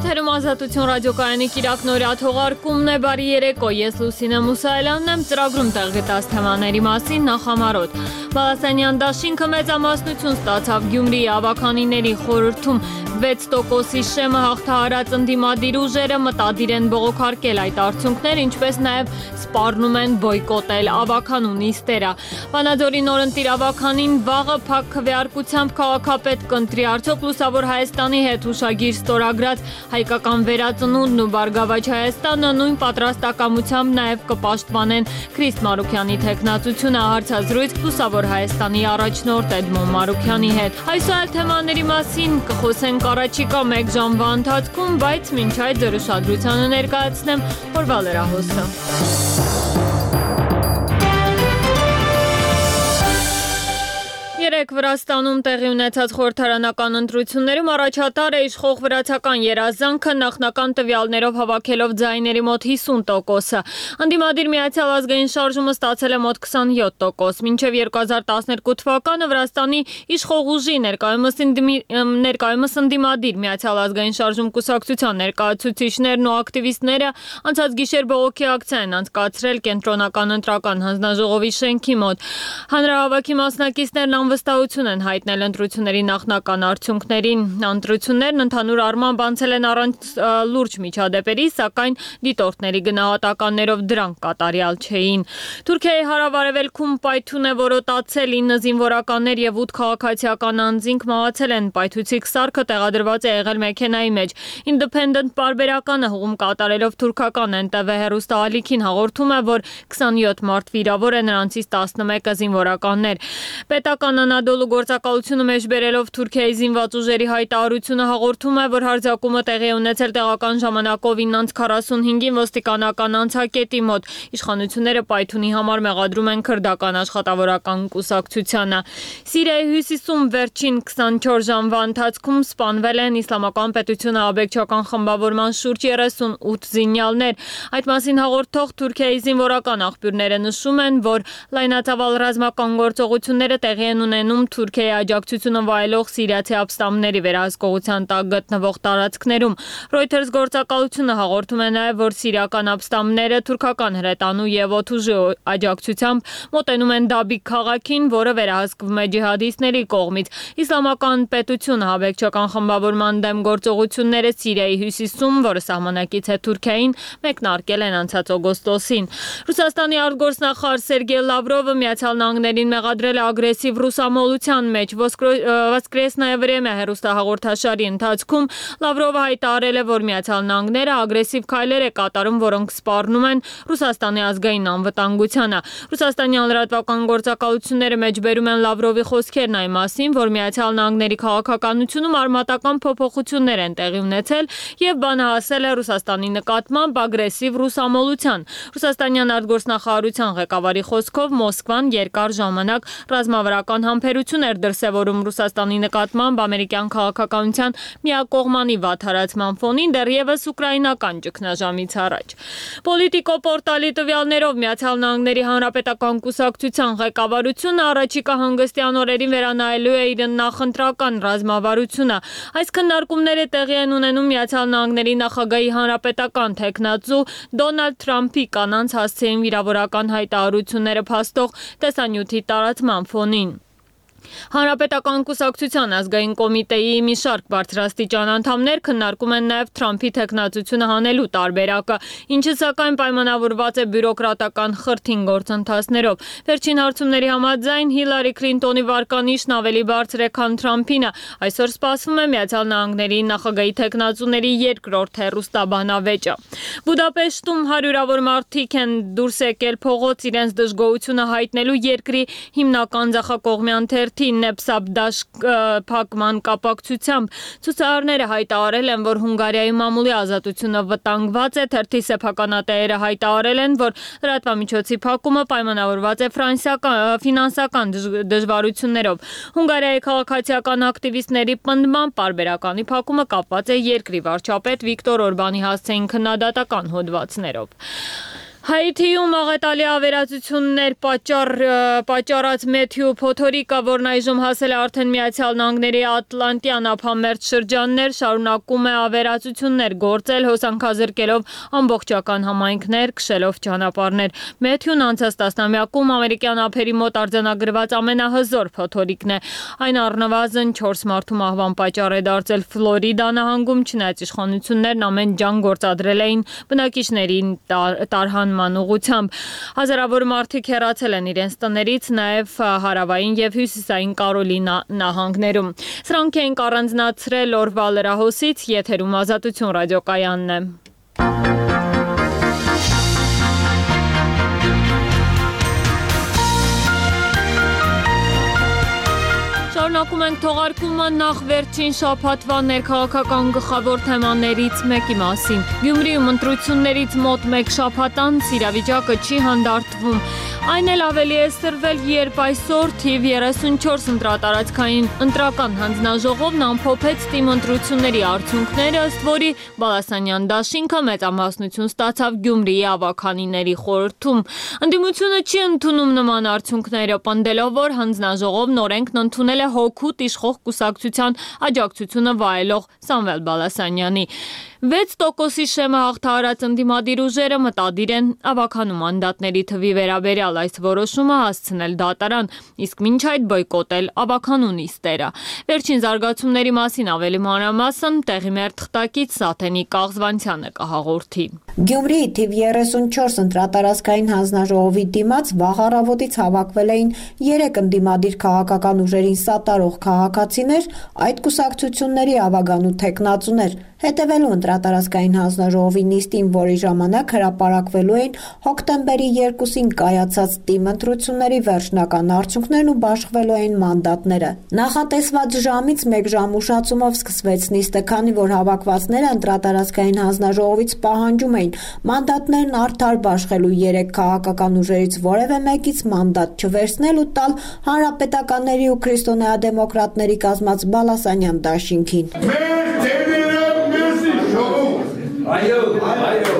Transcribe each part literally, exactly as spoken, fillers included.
Եթերում Ազատություն ռադիոկայանի կիրակնօրյա թողարկումն է, բարի երեկո, ես Լուսինե Մուսայելյանն եմ, ծրագրում տեղ գտած թեմաների մասին նախամարոտ։ Բալասանյան դաշինքը մեծամասնություն ստացավ Գյումրիի ավականիների խորհրդում, վեց տոկոսի շեմը հաղթահարած ընդդիմադիր ուժերը մտադիր են բողոքարկել այդ արդյունքներ, ինչպես նաև սպառնում են բոյկոտել ավականու նիստերը։ Վանաձորի նորընտիր ավականին վաղը փակ քվեարկությամբ քաղաքապետ կընտրի, արդյոք Լուսավոր Հայաստանի հետ հուշագիր ստորագրած հայկական վերածնունդն ու Բարգավաճ Հայաստանը նույն պատրաստակամությամբ նաև կպաշտպանեն Քրիստ Մարուքյանի թեկնածությունը, հարցազրույց Լուսավոր Հայաստանի առաջնորդ Էդմոն Մարուքյանի հետ։ Այսօր այլ թեմաների մասին կխոսենք առաջիկա մեկ ժամվա ընթացքում, բայց մինչ այդ ձեր ուշադրությանը ներկայացնեմ օրվա լրահոսը։ Երեկ Վրաստանում տեղի ունեցած խորհրդարանական ընտրություններում առաջատար է իշխող վրացական երազանքը նախնական տվյալներով հավաքելով ձայների մոտ հիսուն տոկոսը։ Ընդդիմադիր Միացյալ ազգային շարժումը ստացել է մոտ քսանյոթ տոկոս։ Մինչև երկու հազար տասներկու թվականը Վրաստանի իշխող ուժի ներկայումս ներկայումս ընդդիմադիր Միացյալ ազգային շարժում կուսակցության ներկայացուցիչներն ու ակտիվիստները անցած գիշեր բողոքի ակցիա են անցկացրել կենտրոնական ընտրական հանձնաժողովի շենքի մոտ։ Հանրահավաքի մասնակիցներն վստահություն են հայտնել ընտրությունների նախնական արդյունքներին։ Ընտրություններն ընդհանուր առմամբ անցել են առանց լուրջ միջադեպերի, սակայն դիտորդների գնահատականներով դրանք կատարյալ չէին։ Թուրքիայի հարավ-արևելքում պայթյուն է որոտացել, ինը զինվորականներ եւ ութ քաղաքացիական անձինք մահացել են։ Պայթուցիկ սարքը տեղադրված է եղել մեքենայի մեջ։ Independent պարբերականը հողում կատարելով թուրքական Էն Տե Վե հեռուստաալիքին հաղորդում է, որ քսանյոթ մարդ վիրավոր է, նրանցից տասնմեկը զինվորականներ։ Պետական Անադոլու գործակալությունը մեջբերելով Թուրքիայի զինված ուժերի հայտարարությունը հաղորդում է, որ հարձակումը տեղի է ունեցել տեղական ժամանակով ինը քառասունհինգին ոստիկանական անցակետի մոտ։ Իշխանությունները պայթյունի համար մեղադրում են քրդական աշխատավորական կուսակցությանը։ Սիրիայի հյուսիսում վերջին քսանչորս ժամվա ընթացքում սպանվել են Իսլամական պետությունը աբեկչական խմբավորման շուրջ երեսունութ զինյալներ։ Այդ մասին հաղորդող Թուրքիայի զինվորական աղբյուրները նշում են, որ լայնածավալ ռազմական գործողությունները տեղի են ունենում Թուրքիայի աջակցությունը վայելող սիրիացի ապստամբների վերահսկողության տակ գտնվող տարածքներում։ Reuters գործակալությունը հաղորդում է նաև, որ սիրիական ապստամբները թուրքական հրետանու եւ օդուժի աջակցությամբ մոտենում են Դաբիկ քաղաքին, որը վերահսկվում է ջիհադիստների կողմից։ Իսլամական պետությունը աբեկչական խմբավորման դեմ գործողությունները Սիրիայի հյուսիսում, որը սահմանակից է Թուրքիային, մեկնարկել են անցած օգոստոսին։ Ռուսաստանի արտգործնախարար Սերգեյ Լավրովը Միացյալ Նահանգներին մեղադրել է ագրեսիվ ռուսամոլության մեջ։ Воскресное время հեռուստահաղորդաշարի ընթացքում Լավրովը հայտարարել է, որ Միացյալ Նահանգները ագրեսիվ քայլեր է կատարում, որոնք սպառնում են Ռուսաստանի ազգային անվտանգությանը։ Ռուսաստանի հանրատվական գործակալությունները մեջբերում են Լավրովի խոսքերն այն մասին, որ Միացյալ Նահանգների քաղաքականությունում արմատական փոփոխություններ են տեղի ունեցել եւ բանը հասել է Ռուսաստանի նկատմամբ ագրեսիվ ռուսամոլության։ Ռուսաստանյան արտգործնախարարության ղեկավարի խոսքով Մոսկվան երկար ժամանակ ռազմավարական համբերություն էր դրսևորում Ռուսաստանի նկատմամբ ամերիկյան քաղաքականության միակողմանի վատթարացման ֆոնին դեռևս ուկրաինական ճգնաժամից առաջ։ Պոլիտիկո պորտալի տվյալներով Միացյալ Նահանգների Հանրապետական կուսակցության ղեկավարությունը առաջիկա հանգստյան օրերին վերանայելու է իր նախընտրական ռազմավարությունը։ Այս քննարկումները տեղի են ունենում Միացյալ Նահանգների նախագահի հանրապետական թեկնածու Դոնալդ Թրամփի կանանց հասցեին վիրավորական հայտարարությունները փաստող տեսանյութի տարածման ֆոնին։ Հանրապետական կուսակցության ազգային կոմիտեի մի շարք բարձրաստիճան անդամներ քննարկում են նաև Թրամփի թեկնածությունը հանելու տարբերակը, ինչը սակայն պայմանավորված է բյուրոկրատական խրթին գործընթացներով։ Վերջին հարցումների համաձայն Հիլարի Քլինտոնի վարկանիշն ավելի բարձր է, քան Թրամփինը։ Այսօր սպասվում է Միացյալ Նահանգների նախագահի թեկնածուների երկրորդ հեռուստաբանավեճը։ Բուդապեշտում հարյուրավոր մարդիկ են դուրս եկել փողոց իրենց դժգոհությունը հայտնելու երկրի հիմնական ձախակողմյան թերթի Նեպսաբդաշ փակման կապակցությամբ։ Ցուցարարները հայտարարել են, որ Հունգարիայի մամուլի ազատությունը վտանգված է։ Թերթի սեփականատերերը հայտարարել են, որ լրատվամիջոցի փակումը պայմանավորված է ֆինանսական դժվարություններով։ Հունգարիայի քաղաքացիական ակտիվիստների պնդմամբ պարբերականի փակումը կապված է երկրի վարչապետ Վիկտոր Օրբանի հասցեին քննադատական հոդվածներով։ Հայիթիում աղետալի ավերածություններ պատճառ, պատճառած Մեթյու փոթորիկը, որն այժմ հասել է արդեն Միացյալ Նահանգների Ատլանտյան ափամերձ շրջաններ, շարունակում է ավերածություններ գործել, հոսանքազրկելով ամբողջական համայնքներ, քշելով ճանապարհներ։ Մեթյուն անցած տասնամյակում ամերիկյան ափերի մոտ արձանագրված ամենահզոր փոթորիկն է։ Այն առնվազն չորս մարդու մահվան պատճառ է դարձել Ֆլորիդա նահանգում, չնայած իշխանություններն ամեն ջանք գործադրել էին բնակիչներին տարհան ուղղությամբ։ Հազարավոր մարդիկ հեռացել են իրենց տներից, նաև հարավային և հյուսիսային Կարոլինա նահանգներում։ Սրանք ենք առանձնացրել օրվա լրահոսից, եթերում Ազատություն ռադիոկայանն է։ Շարունակում ենք թողարկումը նախ վերջին շաբաթվա ներքաղաքական գլխավոր թեմաներից մեկի մասին։ Գյումրիում ընտրություններից մոտ մեկ շաբաթ անց իրավիճակը չի հանդարտվում։ Այն էլ ավելի է սրվել, երբ այսօր թիվ երեսունչորս ընտրատարածքային ընտրական հանձնաժողովն ամփոփեց թիմ ընտրությունների արդյունքները, ըստ որի Բալասանյան դաշինքը մեծամասնություն ստացավ Գյումրիի ավագանիների խորհրդում։ Ընդդիմությունը չի ընդունում նման արդյունքները, պնդելով, որ հանձնաժողովն օրենքն ընդունել է հօգուտ իշխող կուսակցության աջակցությունը վայելող Սամվել Բալասանյանի։ վեց տոկոսի շեմը հաղթահարած ընդդիմադիր ուժերը մտադիր են ավագանու մանդատների թվի վերաբերյալ այս որոշումը հասցնել դատարան, իսկ մինչ այդ բոյկոտել ավագանու նիստերը։ Վերջին զարգացումների մասին ավելի մանրամասն տեղի մեր թղթակից Սաթենի Կաղզվանցյանը կհաղորդի։ Գյումրիի թիվ երեսունչորս ընտրատարածքային հանձնաժողովի դիմաց վաղ առավոտից հավաքվել էին երեք ընդդիմադիր քաղաքական ուժերին սատարող քաղաքացիներ, այդ կուսակցությունների ավագանու թեկնածուներ, հետևելու ընտրատարածքային հանձնաժողովի նիստին, որի ժամանակ հրապարակվելու էին հոկտեմբերի երկուսին կայացած թիմ ընտրությունների վերջնական արդյունքներն ու բաշխվելու էին մանդատները։ Նախատեսված ժամից մեկ ժամ ուշացումով սկսվեց նիստը, քանի որ հավաքվածները ընտրատարածքային հանձնաժողովից պահանջում էին մանդատներն արդար բաշխելու երեք քաղաքական ուժերից որևէ մեկից մանդատ չվերցնել ու տալ հանրապետականների ու քրիստոնեադեմոկրատների կազմած Բալասանյան դաշինքին։ Այո, այո։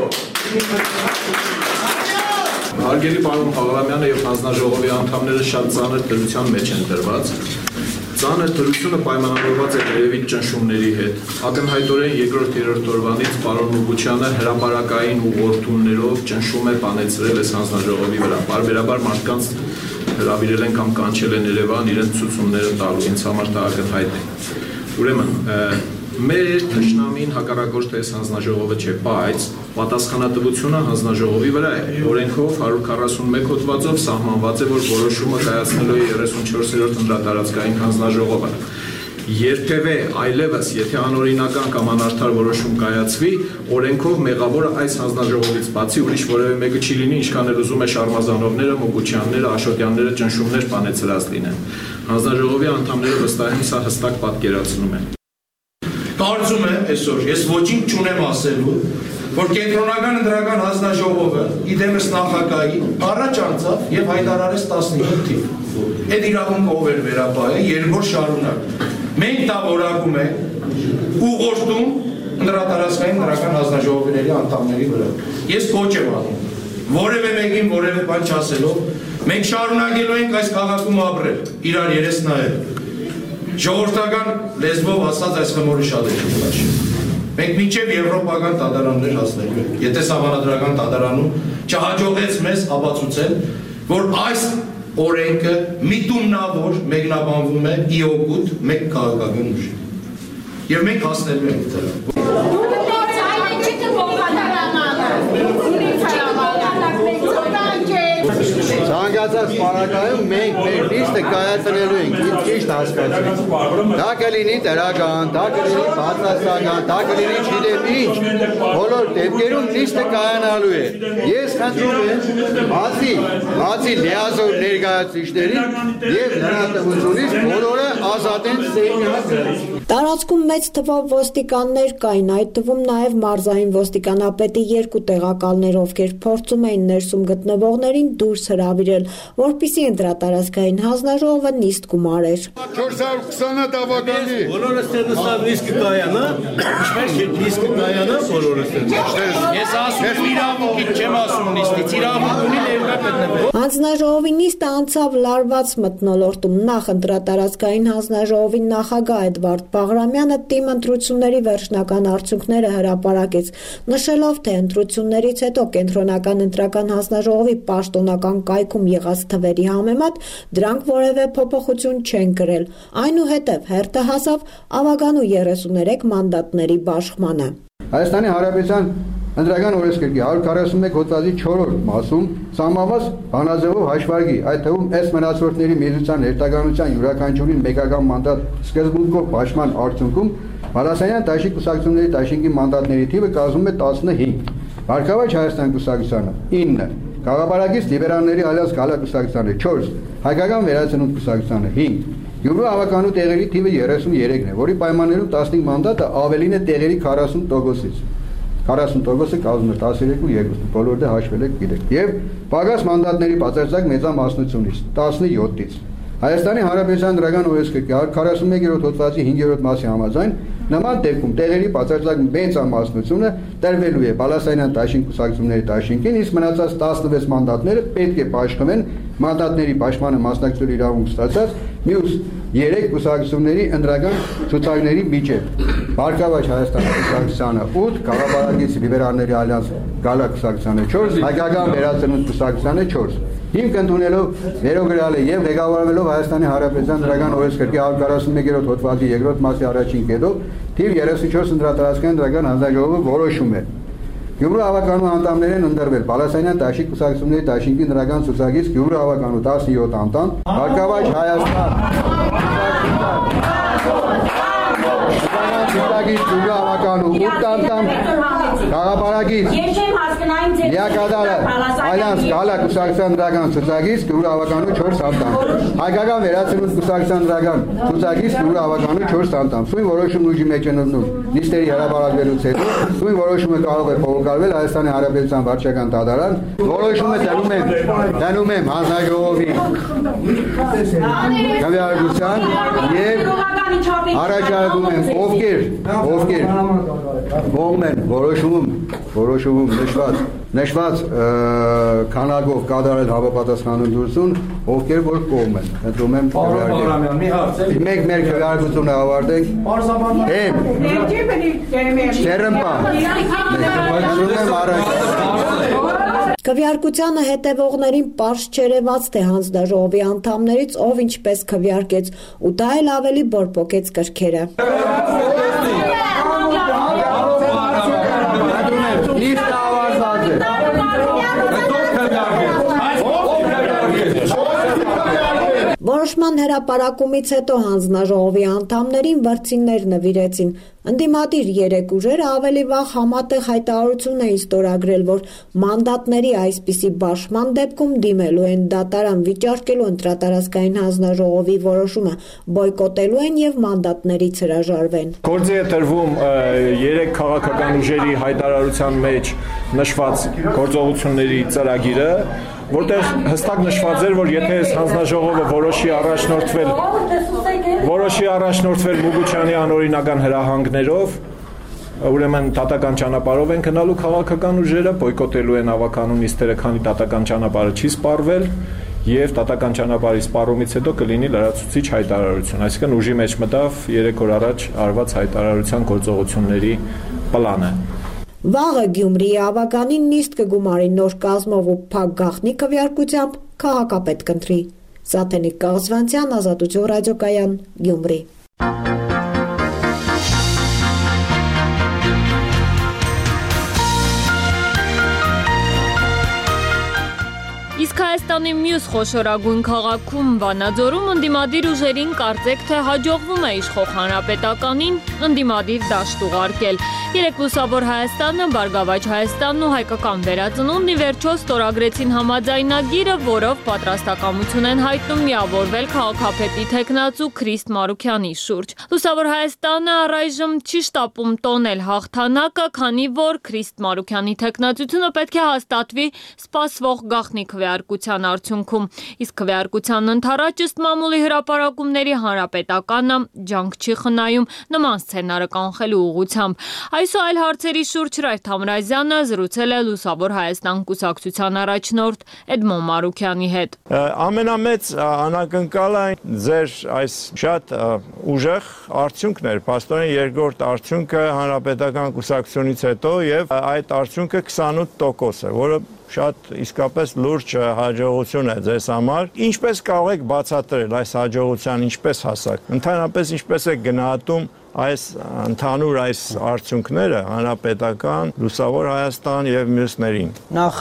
Հարգելի պարոն Բաղրամյանը եւ հանձնաժողովի անդամները շատ ծանր դրության մեջ են դրված։ Ծանր դրությունը պայմանավորված է երևի ճնշումների հետ։ Ակնհայտորեն երկրորդ երրորդ օրվանից պարոն Մուգուչյանը հրապարակային ուղղորդումներով ճնշում է բանեցրել այս հանձնաժողովի վրա։ Բարբերաբար մարդկանց հրավիրել են կամ կանչել են Երևան իրենց ցուցումները տալու, ինձ համար դա ակնհայտ է։ Ուրեմն մեր թշնամին հակառակորդ այս հանձնաժողովը չէ, բայց պատասխանատվությունը հանձնաժողովի վրա է։ Օրենքով հարյուր քառասունմեկ հոդվածով սահմանված է, որ որոշումը կայացնելու է երեսունչորսերորդ ընտրատարածքային հանձնաժողովը։ Երբևէ այլևս, եթե անօրինական կամ անարդար որոշում կայացվի, օրենքով մեղավորը այս հանձնաժողովից բացի ուրիշ որևէ մեկը չի լինի, ինչքան էլ ուզում է Շարմազանովները, Մուգուչյանները, Աշոտյանները ճնշումներ բանեցրած լինեն։ Հանձնաժողովի անդամները վստահ են, սա հստակ պատկերացնում են։ Կարծում եմ այսօր, ես ոչինչ չունեմ ասելու, որ կենտրոնական ընտրական հանձնաժողովը իդեմս նախագահի առաջ անցավ եւ հայտարարեց տասնյոթ թիվ։ Այդ իրավունքը ով էր վերապահել, երկրորդ շարունակ։ Մենք դա որակում ենք ուղղորդում ընտրատարածքային ընտրական հանձնաժողովների անդամների վրա։ Ես կոչ եմ անում, որևէ մեկին որևէ բան չասելով, մենք շարունակելու ենք այս քաղաքում ապրել, իրար երես նայել։ Ժողովրդական լեզվով ասած այս խմորը շատ է չկլաշի։ Մենք մինչև եվրոպական դատարաններ հասնելու ենք։ Եթե սահմանադրական դատարանում չհաջողեց մեզ ապացուցել, որ այս օրենքը միտումնավոր մեկնաբանվում է ի օգուտ մեկ քաղաքական ուժի։ Եվ մենք հասնելու ենք դրան։ Ցանկացած պարագայում մենք մեր նիստը կայացնելու ենք, ճիշտ հասկացեք։ Դա կլինի տեղական, դա կլինի բացասական, դա կլինի չգիտեմ ինչ, բոլոր դեպքերում նիստը կայանալու է։ Ես խնդրում եմ բացի, բացի լիազոր ներկայացուցիչներին եւ լրատվությունից բոլորը ազատեն Սեյնյակը։ Տարածքում մեծ թվով ոստիկաններ կային, այդ թվում նաև մարզային ոստիկանապետի երկու տեղակալներ, ովքեր փորձում էին ներսում գտնվողներին դուրս հրավիրել, որպեսզի ընտրատարածքային հանձնաժողովը նիստ գումարեր։ չորս հարյուր քսան ավագանի։ Բոլորս տեսնավ նիստ կայանա, ինչպես նիստ կայանա բոլորս։ Ես ասում իրավունքից չեմ ասում նիստից, իրավունք ունի ներկա գտնվել։ Հանձնաժողովի նիստը անցավ լարված մթնոլորտում։ Նախ ընտրատարածքային հանձնաժողովի նախագահ Էդվարդ Բաղրամյանը թիմ ընտրությունների վերջնական արդյունքները հրապարակեց, նշելով, թե ընտրություններից հետո կենտրոնական ընտրական հանձնաժողովի պաշտոնական կայքում եղած թվերի համեմատ դրանք որևէ փոփոխություն չեն կրել։ Այնուհետև հերթը հասավ ավագանու երեսուներեք մանդատների բաշխմանը։ Հայաստանի Հանրապետության Ընտրական օրենսգրքի հարյուր քառասունմեկ հոդվածի չորրորդ մասում սահմանված բանաձևով հաշվարկի, այդ թվում ըստ մնացորդների միացության ներտականության յուրաքանչյուրին մեկական մանդատ սկզբունքով պաշտման արդյունքում Բալասանյան դաշինք կուսակցությունների դաշինքի մանդատների թիվը կազմում է տասնհինգ, Վարքավաճ Հայաստան կուսակցությանը ինը, Գաղափարակից լիբերալների ալյանս Գալա կուսակցությանը չորս, Հայկական վերածնունդ կուսակցությանը հինգ, Գյումրու ավականու տեղերի թիվը երեսուներեքն է, որի պայմաններում տասնհինգ մանդատը ավելին է տեղերի քառասուն տոկոսից։ քառասուն տոկոսը կազմում է տասներեք ու երկու, բոլորը դե հաշվել եք գիտեք։ Եվ պակաս մանդատների բացարձակ մեծամասնությունից տասնյոթից։ Հայաստանի Հանրապետության Ընտրական օրենսգրքի հարյուր քառասունմեկերորդ հոդվածի հինգերորդ մասի համաձայն նման դեպքում տեղերի բացարձակ մեծամասնությունը տրվելու է Բալասանյան դաշինք կուսակցությունների դաշինքին, իսկ մնացած տասնվեց մանդատները պետք է պաշտպանվեն մանդատների պաշտպանը մասնակցելու իրավունք ստացած մյուս երեք կուսակցությունների ընտրական ցուցակների միջև։ Վարքավաճ Հայաստան կուսակցությանը ութ, Գաղափարակից լիբերալների ալյանս Գալա կուսակցությանը չորս, Հայկական վերածնունդ կուսակցությանը չորս։ Հիմք ընդունելով վերոգրյալը եւ ղեկավարվելով Հայաստանի Հանրապետության Ընտրական օրենսգրքի հարյուր քառասունմեկերորդ հոդվածի երկրորդ մասի առաջին կետով թիվ երեսունչորս ընտրատարածքային ընտրական հանձնաժողովը որոշում է Գյումրու ավականու անդամներ են ընտրվել Բալասանյան դաշինք կուսակցությունների դաշինքի ընտրական ցուցակից Գյումրու ավականու տասնյոթ անդամ, Վարքավաճ Հայաստան ցուցակից Գյումրու ավականու ութ անդամ, Գաղափարակից Լիակադարը Ալյանս Գալա կուսակցության ընտրական ցուցակից Գյումրու ավականու չորս անդամ, Հայկական վերածնունդ կուսակցության ընտրական ցուցակից Գյումրու ավականու չորս անդամ։ Սույն որոշումն ուժի մեջ է մտնում նիստերի հրապարակվելուց հետո, սույն որոշումը կարող է փոխարվել Հայաստանի Հանրապետության վարչական դատարան, որոշումը դնում եմ, դնում եմ հանձնաժողովի քվեարկության եւ առաջարկում եմ ովքեր, ովքեր ողմ են որոշումում, որոշումում նշված, նշված քանակով կատարել համապատասխան ընտրություն, ովքեր որ կողմ են, ընդունում եմ քվեարկել։ Մենք մեր քվեարկությունը ավարտենք։ Եմ Շերմպա։ Քվեարկությանը հետևողներին պարզ չերևաց, թե հանձնաժողովի անդամներից ով ինչպես քվեարկեց, ու դա էլ ավելի բորբոքեց կրքերը։ Որոշման հրապարակումից հետո հանձնաժողովի անդամներին վրձիններ նվիրեցին։ Ընդդիմադիր երեք ուժերը ավելի վաղ համատեղ հայտարարություն էին ստորագրել, որ մանդատների այսպիսի բաշխման դեպքում դիմելու են դատարան, վիճարկելու ընտրատարածքային հանձնաժողովի որոշումը, բոյկոտելու են եւ մանդատներից հրաժարվեն։ Գործի է տրվում երեք քաղաքական ուժերի հայտարարության մեջ նշված գործողությունների ծրագիրը, որտեղ հստակ նշված էր, որ եթե այս հանձնաժողովը որոշի առաջնորդվել որոշի առաջնորդվել Մուգուչյանի անօրինական հրահանգներով, ուրեմն դատական ճանապարհով են գնալու քաղաքական ուժերը, բոյկոտելու են ավականու նիստերը, քանի դատական ճանապարհը չի սպառվել, եւ դատական ճանապարհի սպառումից հետո կլինի լրացուցիչ հայտարարություն, այսինքն ուժի մեջ մտավ երեք օր առաջ արված հայտարարության գործողությունների պլանը։ Վաղը Գյումրիի ավականին նիստ կգումարի նոր կազմով ու փակ գաղտնի քվեարկությամբ քաղաքապետ կընտրի։ Սաթենիկ Կաղզվանցյան, Ազատություն ռադիոկայան, Գյումրի։ Իսկ Հայաստանի մյուս խոշորագույն քաղաքում Վանաձորում ընդդիմադիր ուժերին կարծեք թե հաջողվում է իշխող հանրապետականին ընդդիմադիր դաշտ ուղարկել։ Երեք լուսավոր Հայաստանը, Բարգավաճ Հայաստանն ու Հայկական վերածնունդն ի վերջո ստորագրեցին համաձայնագիրը, որով պատրաստակամություն են հայտնում միավորվել քաղաքապետի թեկնածու Քրիստ Մարուքյանի շուրջ։ Լուսավոր Հայաստանը առայժմ չի շտապում տոնել հաղթանակը, քանի որ Քրիստ Մարուքյանի թեկնածությունը պետք է հաստատվի սպասվող գաղտնի քվեարկության արդյունքում։ Իսկ քվեարկության ընթառաջ ըստ մամուլի հրապարակումների Հանրապետականը ջանք չի խնայում նման սցենարը կանխելու ուղղությամբ։ Այս ու այլ հարցերի շուրջ Հրայր Թամրազյանը զրուցել է Լուսավոր Հայաստան կուսակցության առաջնորդ Էդմոն Մարուքյանի հետ։ Ամենամեծ անակնկալը ձեր այս շատ ուժեղ արդյունքն էր, փաստորեն երկրորդ արդյունքը Հանրապետական կուսակցությունից հետո եւ այդ արդյունքը քսանութ տոկոս է, որը շատ իսկապես լուրջ հաջողություն է ձեզ համար։ Ինչպես կարող եք բացատրել այս հաջողության ինչպես հասակ։ Ընդհանրապես ինչպես եք գնահատում այս ընդհանուր այս արդյունքները Հանրապետական, Լուսավոր Հայաստան եւ մյուսներին։ Նախ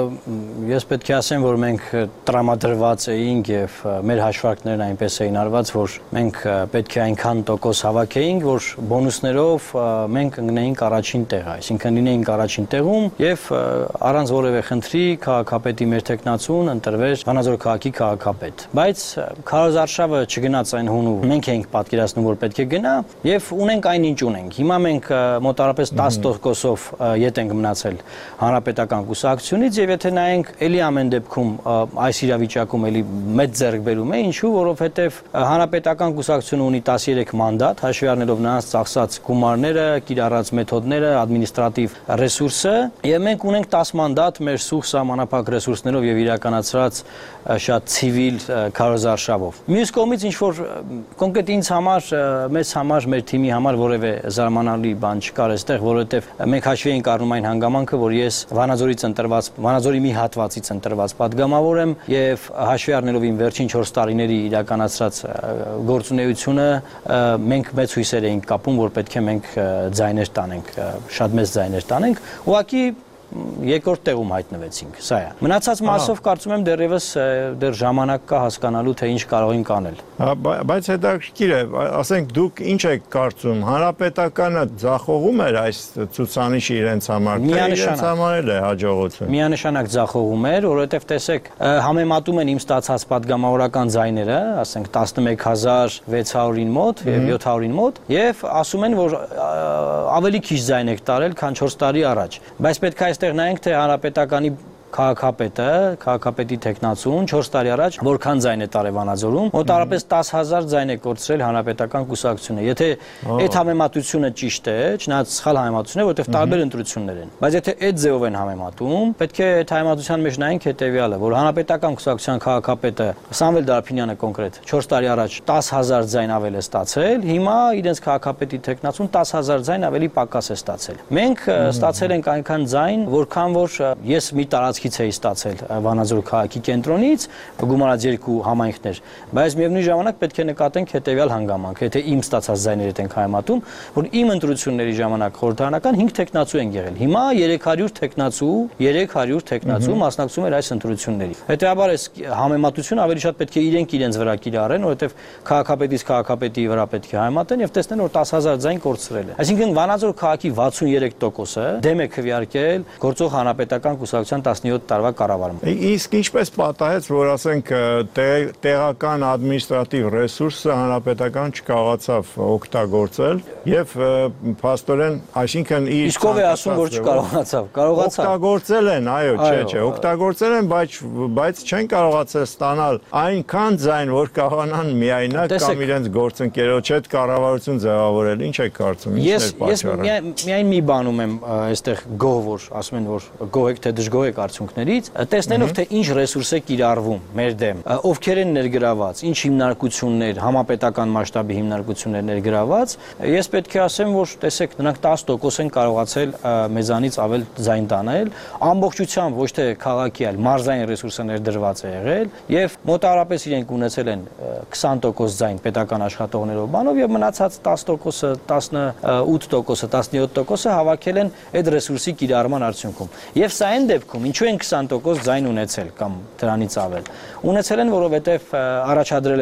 ես պետք է ասեմ, որ մենք տրամադրված էինք եւ մեր հաշվարկներն այնպես էին արված, որ մենք պետք է այնքան տոկոս հավաքեինք, որ բոնուսներով մենք ընկնեինք առաջին տեղը, այսինքն լինեինք առաջին տեղում եւ առանց որևէ խնդրի քաղաքապետի մեր տեխնացուն ընտրվեր Վանաձոր քաղաքի քաղաքապետ։ Բայց քարոզարշավը չգնաց այն հունու մենք էինք պատկերացնում, որ պետք է գնա եւ ունենք այնինչ ունենք։ Հիմա մենք մոտարապես տասը տոկոսով ետ ենք մնացել Հանրապետական կուսակցությունից եւ եթե նայենք էլի ամեն դեպքում այս իրավիճակում էլի մեծ ձեռք բերում է, ինչու, որովհետեւ Հանրապետական կուսակցությունը ունի տասներեք մանդատ, հաշվի առնելով նրանց ծախսած գումարները, կիրառած մեթոդները, ադմինիստրատիվ ռեսուրսը, եւ մենք ունենք տասը մանդատ մեր սուղ սահմանափակ ռեսուրսներով եւ իրականացրած շատ ցիվիլ քարոզարշավով։ Մյուս կողմից ինչ որ կոնկրետ ինձ համար, մեզ համար, մեր թիմի համար որևէ զարմանալի բան չկար այստեղ, որովհետև մենք հաշվի ենք առնում այն հանգամանքը, որ ես Վանաձորից ընտրված, Վանաձորի մի հատվածից ընտրված падգամավոր եմ եւ հաշվի առնելով իմ վերջին չորս տարիների իրականացրած գործունեությունը, մենք մեծ հույսեր էինք կապում, որ պետք է մենք ձայներ տանենք, շատ մեծ ձայներ տանենք, ուղղակի երկրորդ տեղում հայտնվեցինք, սա է։ Մնացած մասով կարծում եմ դեռևս դեռ ժամանակ կա հասկանալու, թե ինչ կարող ենք անել։ Բայց հետաքրքիր է, ասենք դուք ինչ եք կարծում, Հանրապետականը ձախողում էր այս ցուցանիշը իրենց համար, թե իրենց համար էլ է հաջողություն։ Միանշանակ ձախողում էր, որովհետև տեսեք, համեմատում են իմ ստացած падգամավորական ձայները, ասենք տասնմեկ հազար վեց հարյուրին մոտ եւ յոթ հարյուրին մոտ, եւ ասում են, որ ավելի քիչ ձայն եք տարել, քան չորս տարի առաջ։ Բայց պետք է այստեղ նայենք, թե Հանրապետականի քաղաքապետը, քաղաքապետի տեխնացուն չորս տարի առաջ որքան ձայն է տարել Վանաձորում, մոտարապես տասը հազար ձայն է կորցրել Հանրապետական կուսակցությունը։ Եթե այդ համեմատությունը ճիշտ է, չնայած սխալ համեմատություն է, որովհետև տարբեր ընտրություններ են։ Բայց եթե այդ ձևով են համեմատում, պետք է այդ համեմատության մեջ նայենք հետեւյալը, որ Հանրապետական կուսակցության քաղաքապետը Սամվել Դարփինյանը կոնկրետ չորս տարի առաջ տասը հազար ձայն ավել է ստացել, հիմա իրենց քաղաքապետի տեխնացուն տասը հազար ձայն ավելի պակաս է ստացել։ Մենք ստացել ենք այնքան ձայն, որքան որ ես մի տարածք էի ստացել Վանաձոր քաղաքի կենտրոնից, գումարած երկու համայնքներ, բայց միևնույն ժամանակ պետք է նկատենք հետեւյալ հանգամանքը, եթե իմ ստացած ձայներդ ենք համեմատում, որ իմ ընտրությունների ժամանակ խորհրդարանական հինգ տեխնացու են եղել։ Հիմա երեք հարյուր տեխնացու, երեք հարյուր տեխնացու մասնակցում էր այս ընտրությունների։ Հետեւաբար այս համեմատությունը ավելի շատ պետք է իրենք իրենց վրա կիրառեն, որովհետև քաղաքապետից քաղաքապետի վրա պետք է համեմատեն եւ տեսնեն, որ տասը հազար ձայն կորցրել է։ Այսինքն Վանաձոր քաղաքի վաթսուններեք տոկոսը դեմ է քվեարկել գործող Հանրապետական կուսակցության տասնյոթ տարվա կառավարումը։ Իսկ ինչպես պատահեց, որ ասենք տեղական ադմինիստրատիվ ռեսուրսը Հանրապետական չկարողացավ օգտագործել եւ փաստորեն, այսինքն իր Իսկ ով է ասում, որ չկարողացավ։ Կարողացավ։ Օգտագործել են, այո, չէ, չէ, օգտագործել են, բայց բայց չեն կարողացել ստանալ այնքան ձայն, որ կարողանան միայնակ կամ իրենց գործընկերոջ հետ կառավարություն ձևավորել։ Ինչ եք կարծում, ինչն է պատճառը։ Ես միայն մի բանում եմ այստեղ գոհ, որ ասում են, որ գոհ եք, թե դժգոհ եք արդյունքներից, տեսնելով թե ինչ ռեսուրս է կիրառվում մեր դեմ, ովքեր են ներգրաված, ինչ հիմնարկություններ, համապետական մասշտաբի հիմնարկություններ ներգրաված, ես պետք է ասեմ, որ տեսեք, նրանք տասը տոկոս են կարողացել մեզանից ավել ձայն տանել, ամբողջությամբ ոչ թե քաղաքի, այլ մարզային ռեսուրսը ներդրված է եղել եւ մոտարապես իրենք ունեցել են քսան տոկոս ձայն պետական աշխատողներով բանով եւ մնացած տասը տոկոսը, տասնութ տոկոսը, տասնյոթ տոկոսը հավաքել են այդ ռեսուրսի կիրառման արդյունքում։ Եվ սա այն դեպքում, ինչու են քսան տոկոս ձայն ունեցել կամ դրանից ավել։ Ունեցել են, որովհետև առաջադրել են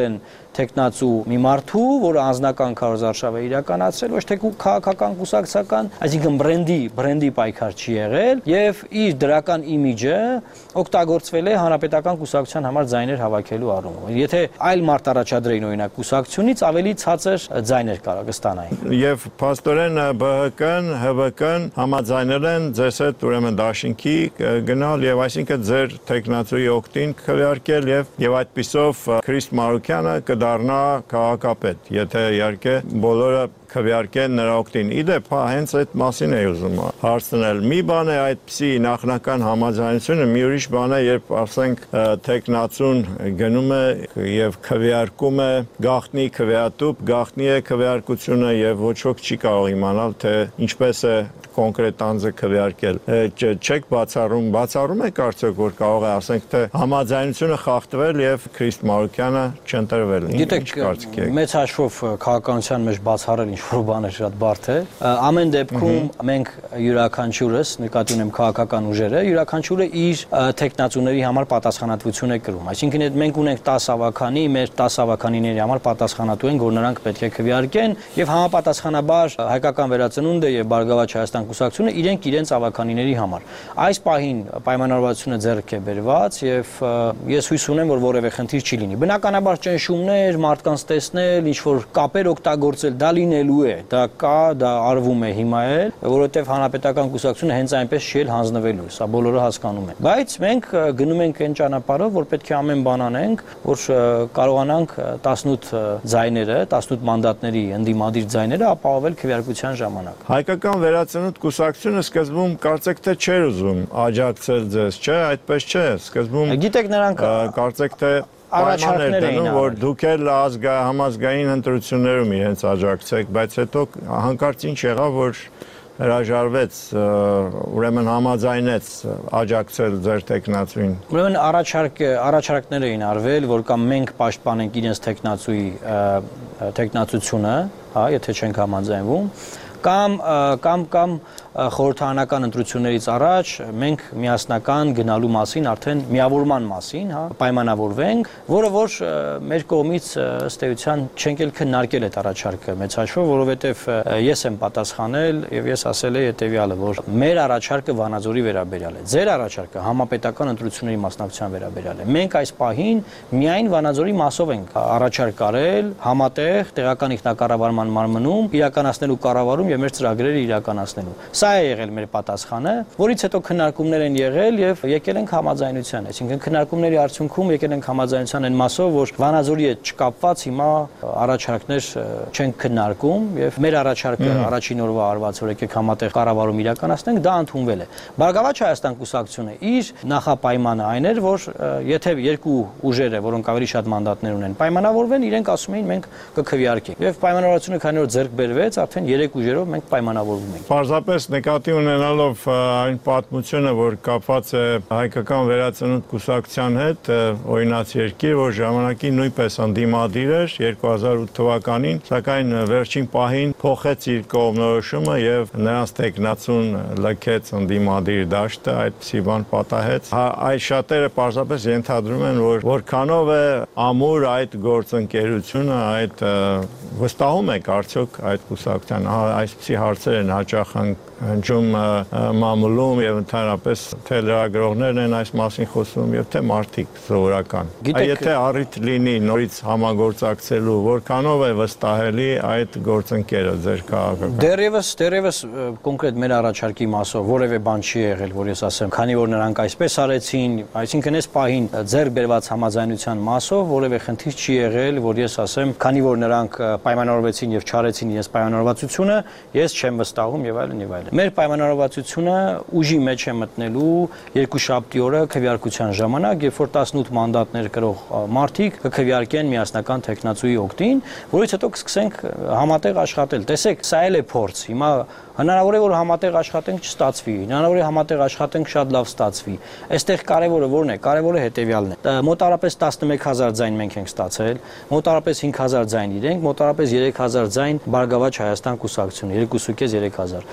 տեխնացու մի մարդու, որը անձնական քարոզարշավ է իրականացրել, ոչ թե քաղաքական կուսակցական, այսինքն բրենդի, բրենդի պայքար չի եղել եւ իր դրական իմիջը օգտագործվել է հանրապետական կուսակցության համար ձայներ հավաքելու առումով։ Եթե այլ մարդ առաջադրեին օրինակ կուսակցությունից ավելի ցածր ձայներ կարող կստանային։ Եվ փաստորեն B H K-ն, H V K-ն համաձայնել են ձեզ հետ ուրեմն դաշինքի գնալ եւ այսինքն ձեր տեխնացուի օգտին քվեարկել եւ եւ այդպիսով Քրիստ Մարուկյանը կդառնա քաղաքապետ, եթե իհարկե բոլորը քվեարկեն նրա օգտին։ Իդեպ, հա, հենց այդ մասին էի ուզում հարցնել։ Մի բան է այդպիսի նախնական համաձայնությունը, մի ուրիշ բան է, երբ ասենք տեխնացուն գնում է եւ քվեարկում է գաղտնի քվեատուփ, գաղտնի է քվեարկությունը եւ ոչ ոք չի կարող իմանալ, թե ինչպես է կոնկրետ անձը քվեարկել։ Չեք բացառում, բացառում եք արդյոք, որ կարող է ասենք թե համաձայնությունը խախտվել եւ Քրիստ Մարուկյանը չընտրվել։ Գիտեք, մեծ հաշվով քաղաքականության մեջ բացառել ինչ-որ բաներ շատ բարդ է։ Ամեն դեպքում մենք յուրաքանչյուրս, նկատի ունեմ քաղաքական ուժերը, յուրաքանչյուրը իր տեխնացուների համար պատասխանատվություն է կրում։ Այսինքն այդ մենք ունենք տասը ավականի, մեր տասը ավականիների համար պատասխանատու ենք, որ նրանք պետք է քվեարկեն եւ համապատասխանաբար հայկական վերածնունդը եւ Բարգավաճ Հայաստան կուսակցությունը իրենք իրենց ավականիների համար։ Այս պահին պայմանավորվածությունը ձեռք է բերված եւ ես հույս ունեմ, որ որևէ խնդիր չի լինի։ Բնականաբար ճնշումներ, մարդկանց տեսնել, ինչ որ կապեր օգտագործել, դա լինելու է, դա կա, դա արվում է հիմա էլ, որովհետեւ հանրապետական կուսակցությունը հենց այնպես չի էլ հանձնվելու, սա բոլորը հասկանում են։ Բայց մենք գնում ենք այն ճանապարհով, որ պետք է ամեն բան անենք, որ կարողանանք տասնութ ձայները, տասնութ մանդատների ընդդիմադիր ձայները ապահովել քվեարկության ժամանակ։ Հայկական վերածնունդ կուսակցությունը սկզբում կարծեք թե չէր ուզում աջակցել ձեզ, չէ, այդպես չէ, սկզբում գիտեք նրանք կարծեք թե առաջարկներ էին, որ դուք էլ ազգա համազգային ընտրություններում իրենց աջակցեք, բայց հետո հանկարծ ինչ եղավ, որ հրաժարվեց, ուրեմն համաձայնեց աջակցել ձեր տեխնացուին։ Ուրեմն առաջարկ առաջարկներ էին արվել, որ կամ մենք պաշտպանենք իրենց տեխնացուի տեխնացությունը, հա, եթե չենք համաձայնվում, կամ կամ կամ խորհրդարանական ընտրություններից առաջ մենք միասնական գնալու մասին, արդեն միավորման մասին, հա, պայմանավորվենք, որը որ մեր կողմից ըստ էության չենք էլ քննարկել այդ առաջարկը մեծ հաշվով, որովհետև ես եմ պատասխանել եւ ես ասել եմ հետեւյալը, որ մեր առաջարկը Վանաձորի վերաբերյալ է, ձեր առաջարկը համապետական ընտրությունների մասնակցության վերաբերյալ է։ Մենք այս պահին միայն Վանաձորի մասով ենք առաջարկ արել համատեղ տեղական ինքնակառավարման մարմնում իրականացնելու կառավարում եւ մեր ծրագրերը իրականացնելու։ Սա է եղել մեր պատասխանը, որից հետո քննարկումներ են եղել եւ եկել ենք համաձայնության, այսինքն քննարկումների արդյունքում եկել ենք համաձայնության այն մասով, որ Վանաձորի հետ չկապված հիմա առաջարկներ չենք քննարկում եւ մեր առաջարկը առաջին օրվա արված, որ եկեք համատեղ կառավարում իրականացնենք, դա ընդունվել է։ Բարգավաճ Հայաստան կուսակցությունը իր նախապայմանը այն էր, որ եթե երկու ուժերը, որոնք ավելի շատ մանդատներ ունեն, պայմանավորվեն, իրենք ասում էին մենք կքվեարկենք։ Եվ պայմանավորվածությունը քանի որ ձեռք բերվեց, արդեն երեք ուժերով մենք պայմանավորվում ենք։ Պարզապես նկատի ունենալով այն պատմությունը, որ կապված է հայկական վերածնունդ կուսակցության հետ, օրինաց երկիր, որ ժամանակին նույնպես ընդդիմադիր էր երկու հազար ութ թվականին, սակայն վերջին պահին փոխեց իր կողմնորոշումը եւ նրանց տեխնացուն լքեց ընդդիմադիր դաշտը, այդպիսի բան պատահեց։ Այս շատերը պարզապես ենթադրում են, որ որքանով է ամուր այդ գործընկերությունը, այդ վստահում եք արդյոք այդ կուսակցության, այսպիսի հարցեր են հաճախ հնչում մամուլում եւ ընդհանրապես թե լրագրողներն են այս մասին խոսում եւ թե մարդիկ սովորական։ Եթե առիթ լինի նորից համագործակցելու, որքանով է վստահելի այդ գործընկերը ձեր քաղաքական։ Դեռևս, դեռևս կոնկրետ մեր առաջարկի մասով որևէ բան չի եղել, որ ես ասեմ, քանի որ նրանք այսպես արեցին, այսինքն այս պահին ձեռք բերված համաձայնության մասով որևէ խնդիր չի եղել, որ ես ասեմ, քանի որ նրանք պայմանավորվեցին եւ չարեցին իրենց պայմանավորվածությունը, ես չեմ վստահում եւ այլն եւ այլն։ Մեր պայմանավորվածությունը ուժի մեջ է մտնելու երկուշաբթի օրը քվեարկության ժամանակ, երբ որ տասնութ մանդատներ կրող մարդիկ կքվեարկեն միասնական տեխնացուի օգտին, որից հետո կսկսենք համատեղ աշխատել։ Տեսեք, սա էլ է փորձ։ Հիմա հնարավոր է որ համատեղ աշխատենք չստացվի, հնարավոր է համատեղ աշխատենք շատ լավ ստացվի։ Այստեղ կարևորը ո՞րն է։ Կարևորը հետեւյալն է։ Մոտարապես տասնմեկ հազար ձայն մենք ենք ստացել, մոտարապես հինգ հազար ձայն իրենք, մոտարապես երեք հազար ձայն Բարգավաճ Հայաստան կուսակցությունը, երկու կես երեք հազար։ Եվ այս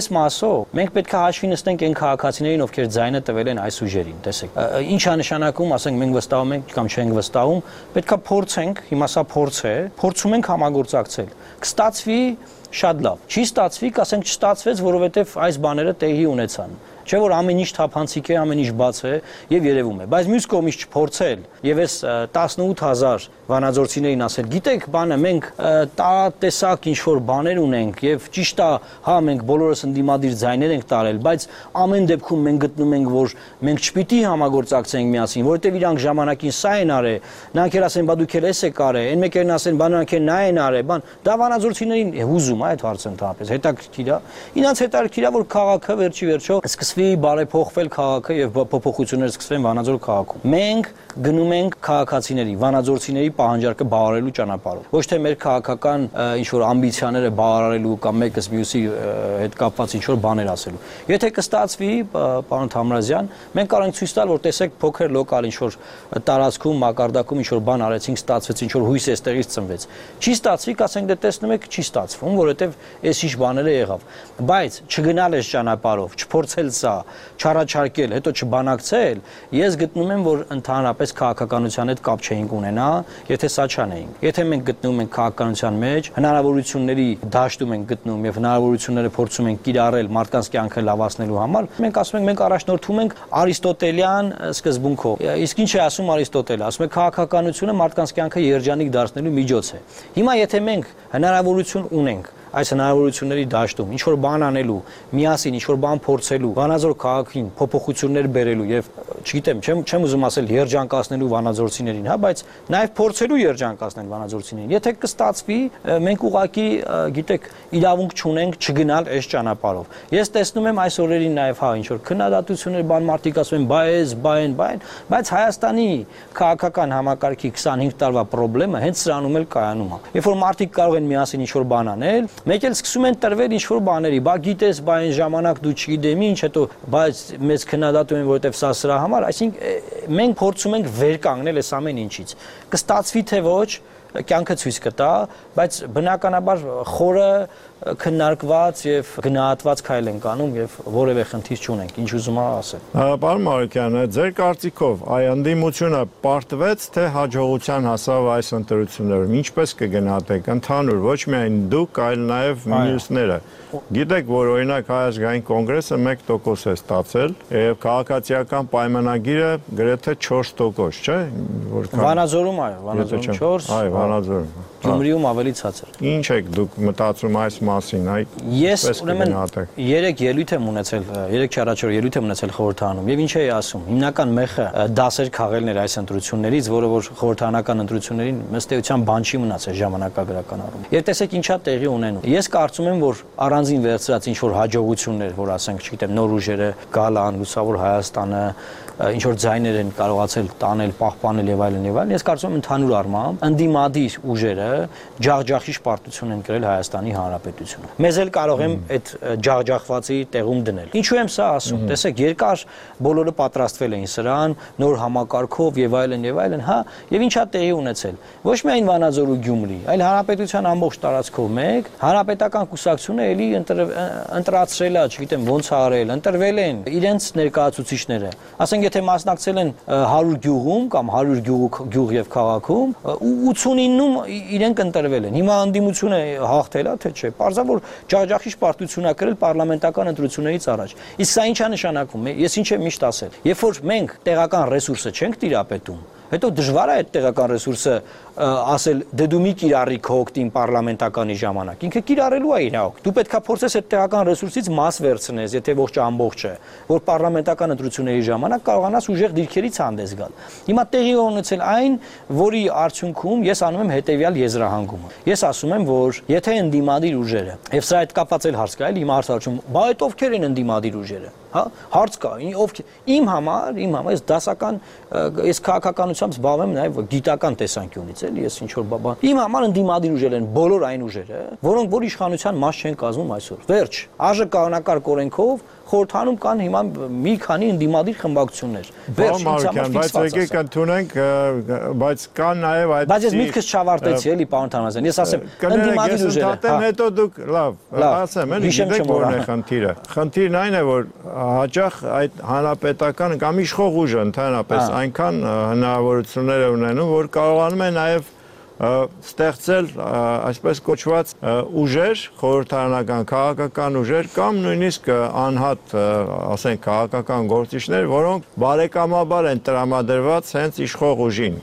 այս մասով մենք պետք է հաշվի նստենք այն քաղաքացիներին, ովքեր ձայնը տվել են այս ուժերին, տեսեք։ Ինչ է նշանակում, ասենք մենք վստահում ենք կամ չենք վստահում, պետք է փորձենք, հիմա սա փորձ է, փորձում ենք համագործակցել։ Կստացվի շատ լավ։ Չի ստացվի, ասենք չստացվեց, որովհետև այս բաները տեղի ունեցան։ Չէ՞ որ ամեն ինչ թափանցիկ է, ամեն ինչ բաց է եւ երևում է։ Բայց մյուս կողմից չփորձել եւ այս տասնութ հազար վանաձորցիներին ասել, գիտեք, բանը մենք տեսակ ինչ որ բաներ ունենք եւ ճիշտ է, հա մենք բոլորս ընդդիմադիր ձայներ ենք տարել, բայց ամեն դեպքում մենք գտնում ենք, որ մենք չպիտի համագործակցենք միասին, որովհետեւ իրանք ժամանակին սա են արել, նրանք էլ ասեն, բա դուք էլ էս եք արել, այն մեկերն ասեն, բա նրանք էլ նա են արել, բան, դա վանաձորցիներին հուզում է այդ հարցը ընդհանրապես, հետաքրքիր է։ Իրանց հետաքրքիր է, որ քաղաքը վերջի վերջո սկսվի բարեփոխվել քաղաքը եւ փոփոխություններ սկսվեն Վանաձոր քաղաքում։ Մենք գնում ենք քաղաքացիների, վանաձորցիների պահանջարկը բավարարելու ճանապարհով։ Ոչ թե մեր քաղաքական ինչ որ ամբիցիաները բավարարելու կամ մեկս մյուսի հետ կապված ինչ որ բաներ ասելու։ Եթե կստացվի, պարոն Թամրազյան, մենք կարող ենք ցույց տալ, որ տեսեք փոքր լոկալ ինչ որ տարածքում, մակարդակում ինչ որ բան արեցինք, ստացվեց, ինչ որ հույս էստեղից ծնվեց։ Չի ստացվի, ասենք դե տեսնում եք, չի ստացվում, որովհետեւ այս ինչ բաները եղավ։ Բայց չգնալ այս ճանապարհով, չփորձել սա, չառաջարկել, հետո չբանակցել, ես գտնում եմ, որ ընդհանրապես քաղաքականության հետ կապ չէինք ունենա, եթե սա չանեինք։ Եթե մենք գտնվում ենք քաղաքականության մեջ, հնարավորությունների դաշտում ենք գտնվում եւ հնարավորությունները փորձում ենք կիրառել մարդկանց կյանքը լավացնելու համար, մենք ասում ենք մենք առաջնորդվում ենք արիստոտելյան սկզբունքով։ Իսկ ինչ է ասում Արիստոտելը, ասում է քաղաքականությունը մարդկանց կյանքը երջանիկ դարձնելու միջոց է։ Հիմա եթե մենք հնարավորություն ունենք այս հնարավորությունների դաշտում ինչ որ բան անելու, միասին ինչ որ բան փորձելու, Վանաձոր քաղաքին փոփոխություններ բերելու եւ չգիտեմ, չեմ չեմ ուզում ասել երջանկացնելու վանաձորցիներին, հա, բայց նաեւ փորձելու երջանկացնել վանաձորցիներին։ Եթե կստացվի, մենք ուղղակի, գիտեք, իրավունք չունենք չգնալ այս ճանապարհով։ Ես տեսնում եմ այս օրերին նաեւ, հա, ինչ որ քննադատություններ, բան մարդիկ ասում են, բայ էս, բայ են, բայ են, բայց Հայաստանի քաղաքական համակարգի քսանհինգ տարվա խնդրը հենց սրանում էլ կայանում է։ Երբ որ մարդիկ կարող են միասին ինչ որ բան անել, մեկ էլ սկսում են տրվել ինչ որ բաների, բա գիտես, բա այն ժամանակ դու չգիտեմ ինչ, հետո բայց մեզ քննադատում են, որովհետև սա սրա համար, այսինքն մենք փորձում ենք վեր կանգնել այս ամեն ինչից։ Կստացվի թե ոչ, կյանքը ցույց կտա, բայց բնականաբար խորը քննարկված եւ գնահատված քայլ ենք անում եւ որևէ խնդիր չունենք, ինչ ուզում եմ ասել։ Պարոն Մարուկյան, ձեր կարծիքով այ ընդդիմությունը պարտվեց, թե հաջողության հասավ այս ընտրություններում, ինչպես կգնահատեք ընդհանուր, ոչ միայն դուք, այլ նաեւ մյուսները։ Գիտեք, որ օրինակ Հայ ազգային կոնգրեսը մեկ տոկոս է ստացել եւ քաղաքացիական պայմանագիրը գրեթե չորս տոկոս, չէ՞, որքան Վանաձորում այո, Վանաձորում չորս, այո, Վանաձորում։ Գյումրիում ավելի ցածր։ Ինչ եք դուք մտածում այս մասին, այ ես ուրեմն երեք ելույթ եմ ունեցել, երեք չառաջ օր ելույթ եմ ունեցել խորհրդարանում եւ ինչ էի ասում, հիմնական մեխը դասեր քաղելն էր այս ընտրություններից, որը որ խորհրդարանական ընտրություններին ըստ էության բան չի մնացել ժամանակագրական առումով։ Եվ տեսեք ինչա տեղի ունենում։ Ես կարծում եմ, որ առանձին վերցրած ինչ որ հաջողություններ, որ ասենք, չգիտեմ, նոր ուժերը գալան, լուսավոր Հայաստանը, ինչ որ ձայներ են կարողացել տանել, պահպանել եւ այլն եւ այլն, ես կարծում եմ ընդհանուր առմամբ ընդդիմադիր ուժերը ջախջախիչ պարտություն են կրել Հայաստանի Հանրապետությունը։ Մեզ էլ կարող եմ այդ ջախջախվածի տեղում դնել։ Ինչու եմ սա ասում։ Տեսեք, երկար բոլորը պատրաստվել էին սրան, նոր համակարգով եւ այլն եւ այլն, հա, եւ ինչա տեղի ունեցել։ Ոչ միայն Վանաձոր ու Գյումրի, այլ Հանրապետության ամբողջ տարածքով մեկ հանրապետական կուսակցությունը էլի ընտրացրել է, չգիտեմ ոնց արել, ընտրվել են իրենց ներկայացուցիչները։ Ասենք եթե մասնակցել են հարյուր գյուղում կամ հարյուր գյուղ եւ քաղաքում, ութսունիննում իրենք ընտրվել են։ Հիմա անդիմությունը հաղթել է, թե չէ։ Պարզաբար ջախջախիչ պարտություն է կրել պարլամենտական ընտրություններից առաջ։ Իսկ սա ինչ է նշանակում։ Ես ինչ եմ միշտ ասել։ Երբ որ մենք տեղական ռեսուրսը չենք տիրապետում, հետո դժվար է այդ տեղական ռեսուրսը ասել դե դու մի կիրառի քո օգտին պարլամենտականի ժամանակ։ Ինքը կիրառելու է իր օգտ։ Դու պետքա փորձես այդ տեղական ռեսուրսից մաս վերցնես, եթե ոչ ամբողջ է, որ պարլամենտական ընտրությունների ժամանակ կարողանաս ուժեղ դիրքերից հանդես գալ։ Հիմա տեղի ունեցել այն, որի արդյունքում ես անում եմ հետեւյալ եզրահանգումը։ Ես ասում եմ, որ եթե ընդդիմադիր ուժերը, եւ սա հետ կապված էլ հարց կա, էլի իմ հարցարում, բա այդ ովքեր են ընդդիմադիր ուժերը, հա? Հարց կա, ովքեր իմ համար, իմ համար ես դասական, ես քաղաքականությամբ զբաղվում եմ նաեւ գիտական տեսանկյունից, էլի ես ինչ որ բաբա։ Իմ համար ընդդիմադիր ուժեր են բոլոր այն ուժերը, որոնք որ իշխանության մաս չեն կազմում այսօր։ Վերջ, ԱԺ կանոնակարգ օրենքով խորհրդանում կան հիմա մի քանի ընդդիմադիր խմբակցություններ։ Վերջ բայց եկեք ընդունենք, բայց կան նաև այդ Բայց ես միտքս չավարտեցի էլի պարոն Թարմազյան։ Ես ասեմ ընդդիմադիր ուժերը։ Հետո դուք լավ, ասեմ, էլի գիտեք որն է խնդիրը։ Խնդիրն այն է, որ հաճախ այդ հանրապետական կամ իշխող ուժը ընդհանրապես այնքան հնարավորություններ է ունենում, որ կարողանում է նաև ստեղծել այսպես կոչված ուժեր, խորհրդարանական քաղաքական ուժեր կամ նույնիսկ անհատ, ասենք, քաղաքական գործիչներ, որոնք բարեկամաբար են տրամադրված հենց իշխող ուժին։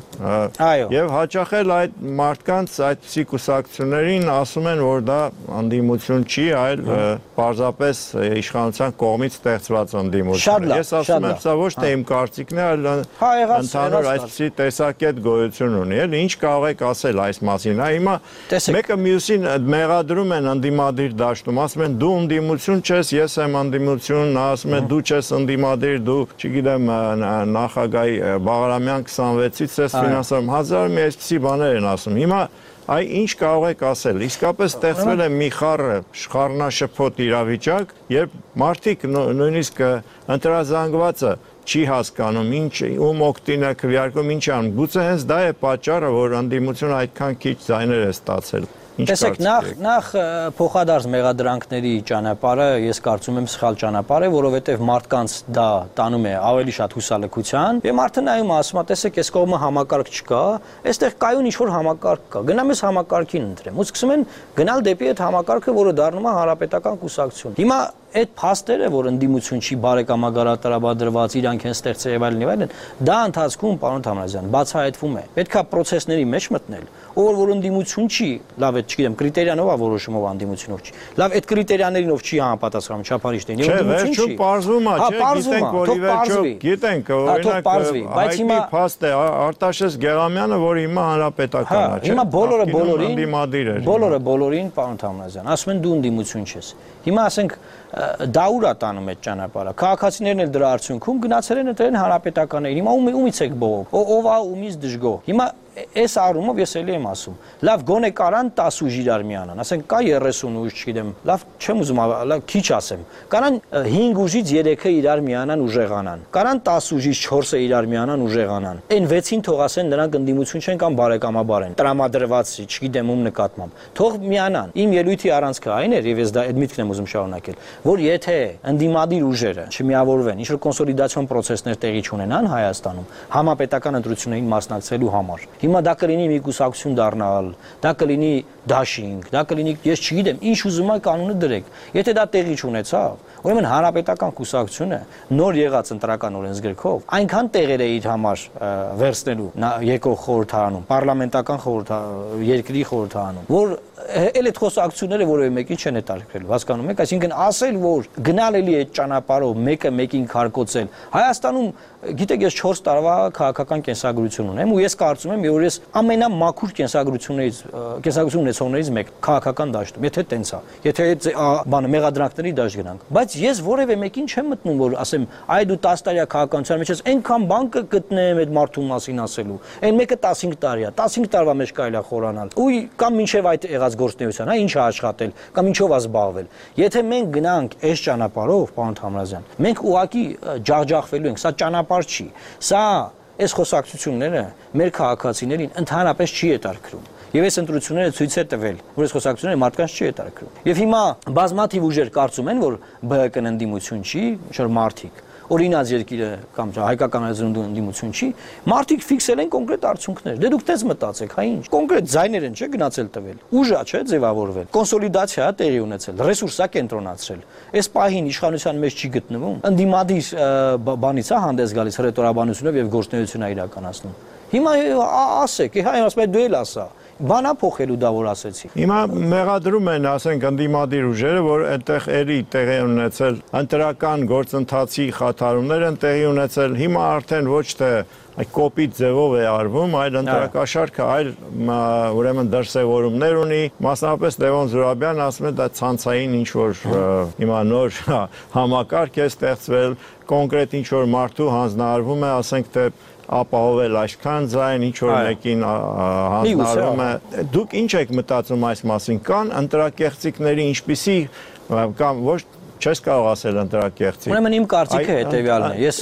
Եվ հաճախ էլ այդ մարդկանց այդպիսի կուսակցություններին ասում են, որ դա ընդդիմություն չի, այլ պարզապես իշխանության կողմից ստեղծված ընդդիմություն։ Ես ասում եմ, սա ոչ թե իմ կարծիքն է, այլ ընդհանուր այսպիսի տեսակետ գոյություն ունի, էլ ինչ կարող եք ասել այս մասին։ Հիմա մեկը մյուսին մեղադրում են ընդդիմադիր դաշտում, ասում են դու ընդդիմություն չես, ես եմ ընդդիմություն, նա ասում է դու չես ընդդիմադիր, դու, չգիտեմ, նախագահի Բաղրամյան քսանվեցից ես ֆինանսավորում, հազար մի այսպիսի բաներ են ասում։ Հիմա այ ինչ կարող եք ասել, իսկապես ստեղծվել է մի խառը խառնաշփոթ իրավիճակ, երբ մարդիկ նույնիսկ ընտրազանգվածը չի հասկանում, ինչ ում օգտին է քվեարկում, ինչ անում։ Գուցե հենց դա է պատճառը, որ ընդդիմությունը այդքան քիչ ձայներ է ստացել։ Տեսեք, նախ նախ փոխադարձ մեղադրանքների ճանապարհը ես կարծում եմ սխալ ճանապարհ է, որովհետև մարդկանց դա տանում է ավելի շատ հուսալքության, եւ մարդը նայում ասում է, տեսեք, այս կողմը համակարգ չկա, այստեղ կայուն ինչ-որ համակարգ կա։ Գնամ ես համակարգին ընտրեմ։ Ու սկսում են գնալ դեպի այդ համակարգը, որը դառնում է հանրապետական կուսակցություն։ Հիմա այդ փաստերը, որ ընդդիմություն չի բարեկամագարատարաբադրված, իրանք են ստեղծել եւ այլն եւ այլն, դա ընթացքում, պարոն Թամրազյան, բացահայտվում է։ Պետքա process-ների մեջ մտնել, ով որ ընդդիմություն չի, լավ է, չգիտեմ, կրիտերիանով է որոշումով ընդդիմությունով չի։ Լավ, այդ կրիտերիաներինով չի համապատասխանում չափարիչներին, եւ ընդդիմություն չի։ Չէ, պարզվում է, չէ, գիտենք, որ ի վերջո, գիտենք, օրինակ, այդի փաստ է Արտաշես Գեղամյանը, որ հիմա հանրապետական է, չէ։ Հիմա բոլորը բոլորին, բոլորը բոլորին, պարոն Թամրազյան, ասում են դու ընդդիմություն չես։ Հիմա ասենք դա ուր է տանում այդ ճանապարհը։ Քաղաքացիներն էլ դրա արդյունքում գնացել են ընտրել հանրապետականներին։ Հիմա ումից եք բողոք։ Ով է ումից դժգոհ։ Հիմա այս առումով ես էլի եմ ասում։ Լավ, գոնե կարան տաս ուժ իրար միանան, ասենք կա երեսուն ուժ, չգիտեմ, լավ, չեմ ուզում լավ քիչ ասեմ։ Կարան հինգ ուժից երեքը իրար միանան ուժեղանան։ Կարան տաս ուժից չորսը իրար միանան ուժեղանան։ Այն վեցին թող ասեն նրանք ընդդիմություն չեն կամ բարեկամաբար են։ Տրամադրված, չգիտեմ ում նկատմամբ։ Թող միանան։ Իմ ելույթի առանցքը այն էր, եւ ես դա այդ միտքն եմ ուզում շարունակել, որ եթե ընդդիմադիր ուժերը չմիավորվեն, ինչ որ կոնսոլիդացիոն process-ներ տեղի չունենան Հայաստանում համապետական ընտրություններին մասնակցելու համար, հիմա դա կլինի մի կուսակցություն դառնալ, դա կլինի դաշինք, դա կլինի, ես չգիտեմ, ինչ ուզում եք կանոնը դրեք։ Եթե դա տեղի չունեցավ, ուրեմն հանրապետական կուսակցությունը նոր եղած ընտրական օրենսգրքով այնքան տեղեր է իր համար վերցնելու եկող խորհրդարանում, պարլամենտական խորհրդարանում, երկրի խորհրդարանում, որ էլ այդ խոսակցությունները որևէ մեկին չեն հետաքրքրելու, հասկանում եք, այսինքն ասել, որ գնալ էլի այդ ճանապարհով մեկը մեկին քարկոծել։ Հայաստանում, գիտեք, ես չորս տարվա քաղաքական կենսագրություն ունեմ ու ես կարծում եմ, որ ես ամենամաքուր կենսագրություններից, կենսագրություն ունեցողներից մեկ քաղաքական դաշտում, եթե տենց է, եթե բանը մեղադրանքների դաշտ գնանք, բայց ես որևէ մեկին չեմ մտնում, որ ասեմ, այ դու տասը տարյա քաղաքականության մեջ ես այնքան բան կգտնեմ այդ մարդու մասին ասելու, այն մեկը տասնհինգ տարի է, տասնհինգ տարվա մեջ կարելի է խորանալ, ու կամ մինչև այդ եղած գործնեության, հա, ինչ է աշխատել, կամ ինչով է զբաղվել։ Եթե մենք գնանք այս ճանապարհով, պարոն Թամրազյան, մենք ուղղակի ջախջախվելու ենք, սա ճանապարհ չի, սա այս խոսակցությունները մեր քաղաքացիներին ընդհանրապես չի հետաքրքրում։ Եվ այս ընտրությունները ցույց է տվել, որ այս խոսակցությունները մարդկանց չի հետաքրքրում։ Եվ հիմա բազմաթիվ ուժեր կարծում են, որ ԲՀԿ-ն ընդդիմություն չի, ինչ որ մարդիկ օրինաց երկիրը կամ հայկական ընդդիմություն չի, մարդիկ ֆիքսել են կոնկրետ արդյունքներ։ Դե դուք դες մտածեք, հա ինչ։ Կոնկրետ ձայներ են, չէ՞, գնացել տվել։ Ուժա, չէ՞, ձևավորվել։ Կոնսոլիդացիա է տեղի ունեցել, ռեսուրս է կենտրոնացրել։ Այս պահին իշխանության մեջ չի գտնվում։ Ընդդիմադիր բանից է հանդես գալիս հռետորաբանությունով եւ գործունեություն է իրականացնում։ Հիմա ասեք, հա, ասում եք դու էլ ասա։ Բանա փոխելու դա որ ասեցի։ Հիմա մեղադրում են, ասենք, ընդդիմադիր ուժերը, որ այդտեղ էլի տեղի ունեցել ընտրական գործընթացի խաթարումներ են տեղի ունեցել։ Հիմա արդեն ոչ թե կոպիտ ձևով է արվում, այլ ընտրակաշարքը այլ ուրեմն դրսևորումներ ունի։ Մասնավորապես Լևոն Զուրաբյանն ասում է դա ցանցային ինչ որ հիմա նոր համակարգ է ստեղծվել, կոնկրետ ինչ որ մարդու հանձնարարվում է, ասենք թե ապահովել այսքան ձայն, ինչ որ մեկին հանձնարարվում է։ Դուք ինչ եք մտածում այս մասին, կան ընտրակեղծիքների ինչպիսի կամ ոչ չես կարող ասել ընտրակեղծի։ Ուրեմն իմ կարծիքը հետևյալն է։ Ես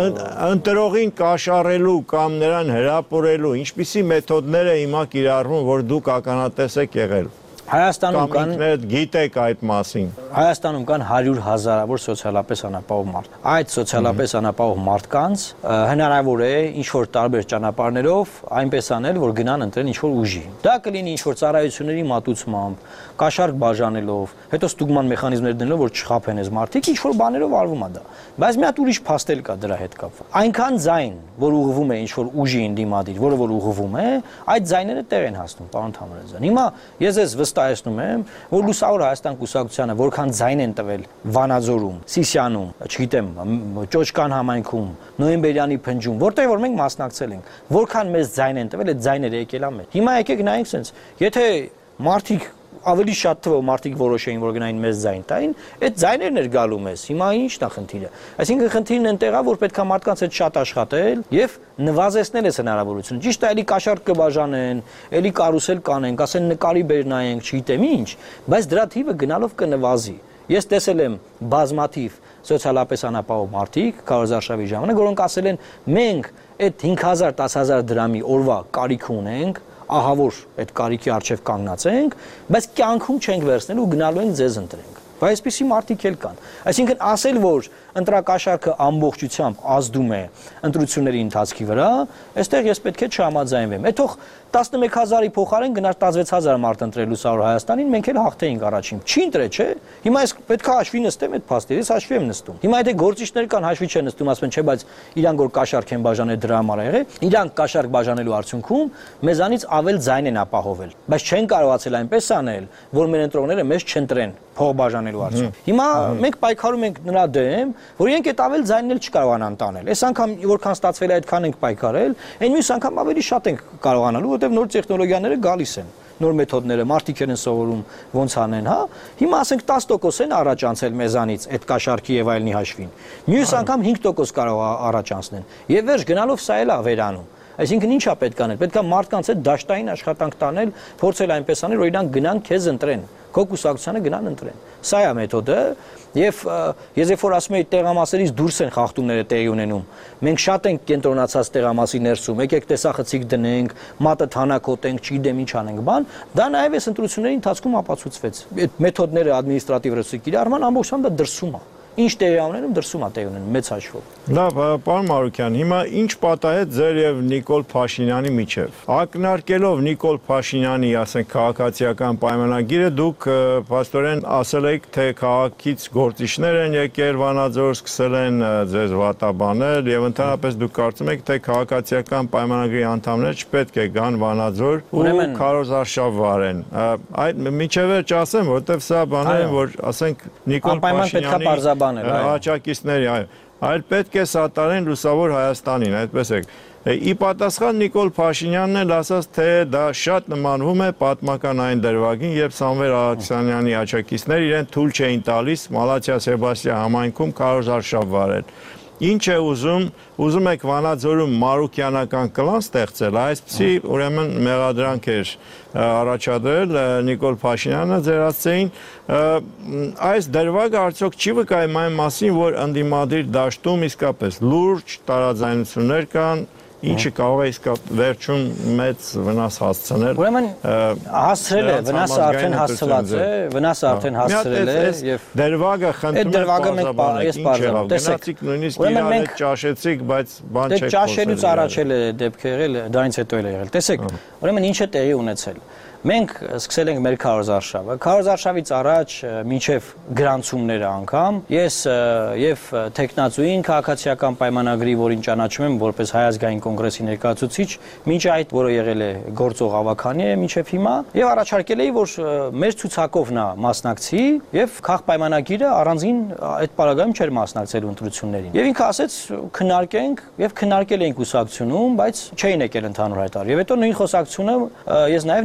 ընտրողին կաշառելու կամ նրան հրապուրելու ինչպիսի մեթոդներ է հիմա կիրառվում, որ դուք ականատես եք եղել։ Հայաստանում կան գիտեք այդ մասին։ Հայաստանում կան հարյուր հազարավոր սոցիալապես անապահով մարդ։ Այդ սոցիալապես անապահով մարդկանց հնարավոր է ինչ-որ տարբեր ճանապարհներով այնպես անել, որ գնան ընտրեն ինչ-որ ուժի։ Դա կլինի ինչ-որ ծառայությունների մատուցմամբ, կաշառք բաժանելով, հետո ստուգման մեխանիզմներ դնելով, որ չխափեն այս մարդիկ, ինչ-որ բաներով արվում է դա։ Բայց մի հատ ուրիշ փաստել կա դրա հետ կապված։ Այնքան ձայն, որ ուղղվում է ինչ-որ ուժի ընդդիմադիր, որը որ ուղղվում է, այդ ձայները տեղ են հասնում, պարոն Թամարազյան։ Հիմա ես ես վստահեցնում եմ, որ Լուսավոր Հայաստան կուսակցությանը որքան ձայն են տվել Վանաձորում, Սիսիանում, չգիտեմ, Ճոճկան համայնքում, Նոյեմբերյանի փնջում, որտեղ որ մենք մասնակցել ենք, որքան մեծ ձայն են տվել, այդ ձայները եկել է մեծ։ Հիմա եկեք նայենք sense, եթե մարդիկ ավելի շատ թվով մարդիկ որոշեին, որ գնային մեծ ձայն տային, այդ ձայներն էր գալու մեզ։ Հիմա ի՞նչն է խնդիրը։ Այսինքն խնդիրն այնտեղ է, որ պետք է մարդկանց հետ շատ աշխատել եւ նվազեցնել այս հնարավորությունը։ Ճիշտ է, էլի կաշառք կբաժանեն, էլի կարուսել կանենք, ասեն նկարի բեր նայենք, չգիտեմ ինչ, բայց դրա թիվը գնալով կնվազի։ Ես տեսել եմ բազմաթիվ սոցիալապես անապահով մարդիկ քարոզարշավի ժամանակ, որոնք ասել են մենք այդ հինգ հազար դաս հազար դրամի օրվա կարիք ունենք, ահա որ այդ կարիքի առջև կանգնած ենք, բայց կյանքում չենք վերցնել ու գնալու ենք ձեզ ընտրենք։ Բայց այսպիսի մարդիկ էլ կան։ Այսինքն ասել, որ ընտրակաշառքը ամբողջությամբ ազդում է ընտրությունների ընթացքի վրա, այստեղ ես պետք է չհամաձայնվեմ։ Այդ թող տասնմեկ հազարի փոխարեն գնար տասնվեց հազար մարդ ընտրել Լուսավոր Հայաստանին, մենք էլ հաղթեինք առաջին։ Չի ընտրե, չէ։ Հիմա ես պետք է հաշվի նստեմ այդ փաստերը, ես հաշվի եմ նստում։ Հիմա եթե գործիչներ կան հաշվի չեն նստում, ասում են, չէ, բայց իրանք որ կաշառք են բաժանել դրա համար եղել, իրանք կաշառք բաժանելու արդյունքում մեզանից ավել ձայն են ապահովել, բայց չեն կարողացել այնպես անել, որ մեր ընտրողները մեզ չընտրեն փող բաժանելու արդյունքում։ Հիմա մենք պայքարում ենք նրա դեմ, որ իրենք այդ ավել ձայնն էլ չկարողանան տանել։ Այս անգամ որքան ստացվել է այդքան ենք պայքարել, այն մյուս անգամ ավելի շատ ենք կարողանալու, որտեղ նոր տեխնոլոգիաները գալիս են, նոր մեթոդները, մարդիկ են սովորում ոնց անեն, հա։ Հիմա ասենք տասը տոկոս են առաջ անցել մեզանից այդ կաշառքի եւ այլնի հաշվին։ Մյուս անգամ հինգ տոկոս կարող առաջ անցնեն։ Եվ վերջ գնալով սա էլ է վերանում։ Այսինքն ի՞նչ է պետք անել։ Պետք է մարդկանց հետ դաշտային աշխատանք տանել, փորձել այնպես անել, որ իրանք գնան քեզ ընտրեն, քո կուսակցությանը գնան ընտրեն։ Սա է մեթոդը, եւ ես երբ որ ասում եմ տեղամասերից դուրս են խախտումները տեղի ունենում, մենք շատ ենք կենտրոնացած տեղամասի ներսում, եկեք տեսախցիկ դնենք, մատը թանաքոտենք, չգիտեմ ինչ անենք, բան, դա նաեւ այս ընտրությունների ընթացքում ապացուցվեց։ Այդ մեթոդները ադմինիստրատիվ ռեսուրսի կիրառման ամբողջությամբ դա դրսում է։ Ինչ տեղի ունենում դրսում է տեղի ունենում մեծ հաշվով։ Լավ, պարոն Մարուկյան, հիմա ինչ պատահեց ձեր եւ Նիկոլ Փաշինյանի միջև։ Ակնարկելով Նիկոլ Փաշինյանի, ասենք, քաղաքացիական պայմանագիրը, դուք փաստորեն ասել եք, թե քաղաքից գործիչներ են եկել Վանաձոր, սկսել են ձեզ վատաբանել եւ ընդհանրապես դուք կարծում եք, թե քաղաքացիական պայմանագրի անդամները չպետք է գան Վանաձոր ու քարոզարշավ վարեն։ Այդ միջև չասեմ, որովհետեւ սա բաներ են, որ ասենք Նիկոլ Փաշինյանի Աճակիցների, այո, այլ պետք է սատարեն Լուսավոր Հայաստանին, այդպես է։ Ի պատասխան Նիկոլ Փաշինյանն էլ ասաց, թե դա շատ նմանվում է պատմական այն դրվագին, երբ Սամվել Ալեքսանյանի աճակիցները իրեն թույլ չէին տալիս Մալաթիա Սեբաստիա համայնքում քարոզարշավ վարել։ Ինչ է ուզում, ուզում եք Վանաձորում մարուկյանական կլան ստեղծել, այսպիսի ուրեմն մեղադրանք էր առաջադրել Նիկոլ Փաշինյանը ձեր ասեցին, այս դրվագը արդյոք չի վկայում այն մասին, որ ընդդիմադիր դաշտում իսկապես լուրջ տարաձայնություններ կան, ինչը կարող է իսկապես վերջում մեծ վնաս հասցնել։ Ուրեմն հասցրել է, վնասը արդեն հասցված է, վնասը արդեն հասցրել է եւ դրվագը խնդրում եմ պարզաբանեք, ինչ եղավ։ Գնացիք նույնիսկ իրար ճաշեցիք, բայց բան չեք խոսել։ Ճաշելուց առաջ էլ է դեպք եղել, դրանից հետո էլ է եղել։ Տեսեք, ուրեմն ինչ է տեղի ունեցել։ Մենք սկսել ենք մեր քարոզարշավը։ Քարոզարշավից առաջ մինչև գրանցումները անգամ ես եւ տեխնացուին քաղաքացիական պայմանագրի, որին ճանաչում եմ որպես Հայ ազգային կոնգրեսի ներկայացուցիչ, մինչ այդ, որը եղել է գործող ավականի է մինչև հիմա, եւ առաջարկել էի, որ մեր ցուցակով նա մասնակցի եւ քաղ պայմանագիրը առանձին այդ պարագայում չէր մասնակցելու ընտրություններին։ Եվ ինքը ասեց քննարկենք եւ քննարկել էինք ուսակցությունում, բայց չէին եկել ընդհանուր հայտարար։ Եվ հետո նույն խոսակցությունը ես նաեւ Նիկոլի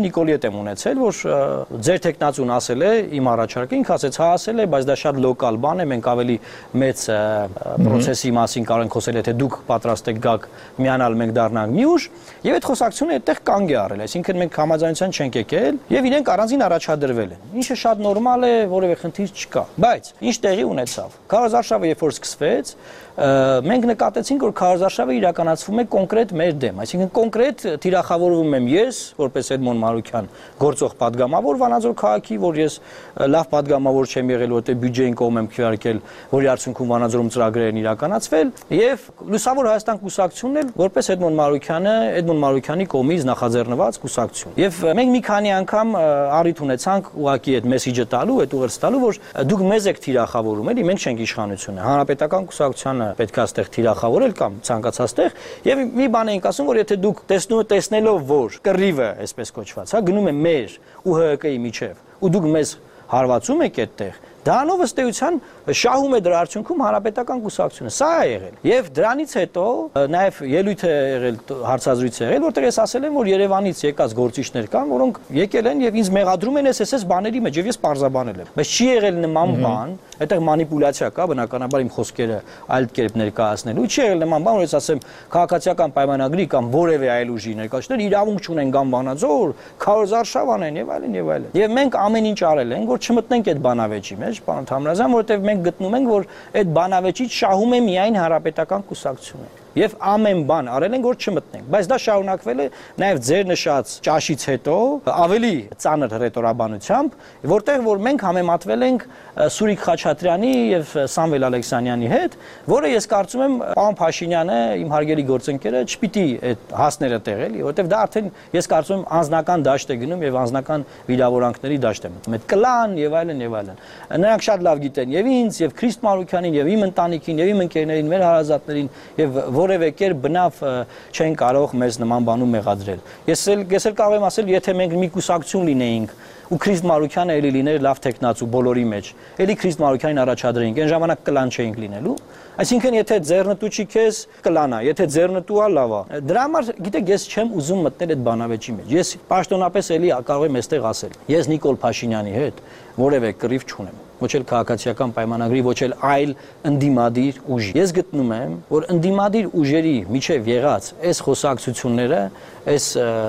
հետ եմ ունեցել, որ ձեր տեխնացուն ասել է իմ առաջարկը, ինքը ասեց, հա ասել է, բայց դա շատ լոկալ բան է, մենք ավելի մեծ process-ի մասին կարող ենք խոսել, եթե դուք պատրաստ եք գաք միանալ, մենք դառնանք մի ուժ, եւ այդ խոսակցությունը այդտեղ կանգ է առել, այսինքն մենք համաձայնության չենք եկել եւ իրենք առանձին առաջադրվել են, ինչը շատ նորմալ է, որևէ խնդիր չկա, բայց ինչ տեղի ունեցավ։ Քարոզարշավը երբ որ սկսվեց, մենք նկատեցինք, որ քարոզարշավը իրականացվում է կոնկրետ մեր դեմ, այսինքն կոնկրետ թիրախավորվում եմ ես, որպես Էդմոն Մարուկյան, գործող падգամավոր Վանաձոր քաղաքի, որ ես լավ падգամավոր չեմ եղել, որտեղ բյուջեին կողմ եմ քվեարկել, որի արդյունքում Վանաձորում ծրագրեր են իրականացվել, եւ Լուսավոր Հայաստան կուսակցությունն էլ որպես Էդմոն Մարուկյանը, Էդմոն Մարուկյանի կողմից նախաձեռնված կուսակցություն։ Եվ մենք մի քանի անգամ առիթ ունեցանք ուղղակի այդ մեսիջը տալու, այդ ուղերձ տալու, որ դուք մեզ եք թիրախավորում, էլի մենք չենք իշխանությունը, հանրապետական կուսակցությանը պետք է այստեղ թիրախավորել կամ ցանկացած տեղ, եւ մի բան էինք ասում, որ եթե դուք տեսնում տեսնելով, որ կռիվը, այսպես կոչված, հա, գնում է մեր ու Հ Հ Կ-ի միջև, ու դուք մեզ հարվածում եք այդտեղ, դրանով ըստ էության շահում է դրա արդյունքում հանրապետական կուսակցությունը։ Սա է եղել։ Եվ դրանից հետո նաև ելույթ է եղել, հարցազրույց է եղել, որտեղ ես ասել եմ, որ Երևանից եկած գործիչներ կան, որոնք եկել են եւ ինձ մեղադրում են էս էս բաների մեջ, եւ ես պարզաբանել եմ։ Բայց չի եղել նման բան, այդտեղ մանիպուլյացիա կա, բնականաբար իմ խոսքերը այլ կերպ ներկայացնելու։ Չի եղել նման բան, որ ես ասեմ քաղաքացիական պայմանագրի կամ որևէ այլ ուժի ներկայացուցիչներ իրավունք չունեն կամ Վանաձոր, Քարոզարշավ անեն եւ այլն եւ այլն։ Եվ մենք ամեն ինչ արել ենք, որ չմտնենք այդ բանավեճի մեջ, պարոն Թամրազյան, որովհետեւ մենք գտնում ենք, որ այդ բանավեճից շահում է միայն հանրապետական կուսակցությունը։ Եվ ամեն բան արել են, որ չմտնենք, բայց դա շարունակվել է նաև ձեր նշած ճաշից հետո ավելի ծանր հռետորաբանությամբ, որտեղ որ մենք համեմատվել ենք Սուրիկ Խաչատրյանի եւ Սամվել Ալեքսանյանի հետ, որը ես կարծում եմ պարոն Փաշինյանը, իմ հարգելի գործընկերը, չպիտի այդ հասները տեղել, որտեղ դա արդեն ես կարծում եմ անձնական դաշտ է գնում եւ անձնական վիրավորանքների դաշտ է մտնում։ Այդ կլան եւ այլն եւ այլն։ Նրանք շատ լավ գիտեն եւ ինձ եւ Քրիստ Մարուկյանին եւ իմ ընտանիքին եւ իմ ընկերներին, մեր հարազատներին եւ որևէ կերպ բնավ չեն կարող մեզ նման բանում մեղադրել։ Ես էլ ես էլ կարող եմ ասել, եթե մենք մի կուսակցություն լինեինք ու Քրիստ Մարուկյանը էլի լիներ լավ տեխնացու բոլորի մեջ, էլի Քրիստ Մարուկյանին առաջադրեինք, այն ժամանակ կլան չէինք լինելու։ Այսինքն եթե ձեռնտու չի քեզ կլանա, եթե ձեռնտու ա լավ է։ Դրա համար գիտեք ես չեմ ուզում մտնել այդ բանավեճի մեջ։ Ես պաշտոնապես էլի կարող եմ այստեղ ասել։ Ես Նիկոլ Փաշինյանի հետ որևէ կռիվ չունեմ։ Ոչ էլ քաղաքացիական պայմանագրի, ոչ էլ այլ ընդդիմադիր ուժի։ Ես գտնում եմ, որ ընդդիմադիր ուժերի միջև եղած այս խոսակցությունները, այս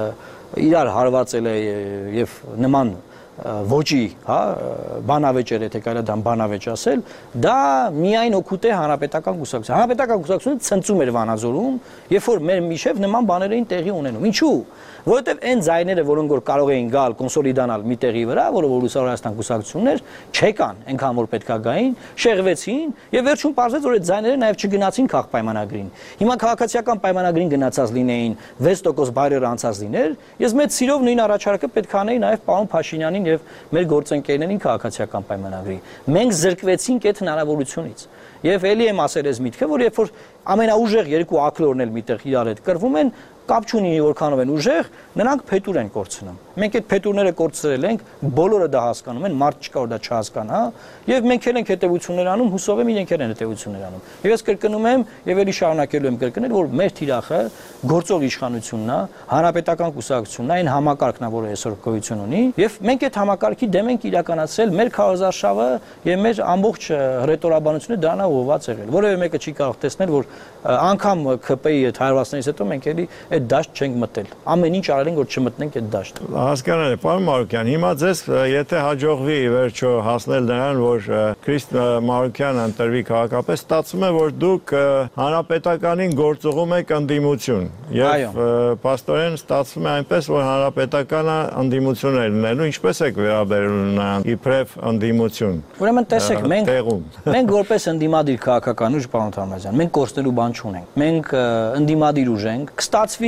իրար հարվածել է եւ նման ոճի, հա, բանավեճեր, եթե կարելի է բանավեճ ասել, դա միայն օգուտ է հանրապետական կուսակցության։ Հանրապետական կուսակցությունը ցնծում էր Վանաձորում, երբ որ մեր միջև նման բաներ էին տեղի ունենում։ Ինչու՞։ Որովհետև այն ձայները, որոնք որ կարող էին գալ կոնսոլիդանալ մի տեղի վրա, որը որ Լուսավոր Հայաստան կուսակցություններ չեկան, այնքան որ պետքա գային, շեղվեցին եւ վերջում պարզեց, որ այդ ձայները նաեւ չգնացին քաղաքապայմանագրին։ Հիմա քաղաքացիական պայմանագրին գնացած լինեին վեց տոկոս բայրերը անցած լիներ, ես մեծ սիրով նույն առաջարկը պետք է անեի նաեւ պարոն Փաշինյանին եւ մեր գործընկերներին քաղաքացիական պայմանագրի։ Մենք զրկվեցինք այդ հնարավորությունից։ Եվ ելի եմ ասել այս միտքը, որ երբ որ ամենաուժեղ երկու ակլորն էլ միտեղ իրար հետ կռվում են, կապ չունի որքանով են ուժեղ, նրանք փետուր են կորցնում։ Մենք այդ փետուրները կորցրել ենք, բոլորը դա հասկանում են, մարդ չկա որ դա չհասկանա, եւ մենք էլ ենք հետեւություններ անում, հուսով եմ իրենք են հետեւություններ անում։ Եվ ես կրկնում եմ, եւ ելի շարունակելու եմ կրկնել, որ մեր թիրախը գործող իշխանությունն է, հանրապետական կուսակցությունն է, այն համակարգն է, որը այսօր գոյություն ունի, եւ մենք այդ համակարգի դեմ ենք իրականացրել մեր քարոզարշավը եւ մեր ամբողջ հռետորաբանությունը դրանա ուղղված եղել։ Որևէ մեկը չի կարող տեսնել, որ անգամ K P-ի այդ հարվածներից հետո մենք էլի այդ դաշտ չենք մտել։ Ամեն ինչ արել ենք, որ չմտնենք այդ դաշտ։ Հասկանալ եմ, պարոն Մարուկյան, հիմա ձեզ եթե հաջողվի վերջո հասնել նրան, որ Քրիստ Մարուկյանը ընտրվի քաղաքապես, ստացվում է, որ դուք հանրապետականին գործողում եք ընդդիմություն։ Եվ փաստորեն ստացվում է այնպես, որ հանրապետականը ընդդիմություն է լինելու, ինչպես եք վերաբերվում նրան իբրև ընդդիմություն։ Ուրեմն տեսեք, մենք մենք որպես ընդդիմադիր քաղաքական ուժ, պարոն Թամրազյան, մենք կորցնելու բան չունենք։ Մենք ընդդիմադիր ուժ ենք։ Կստացվի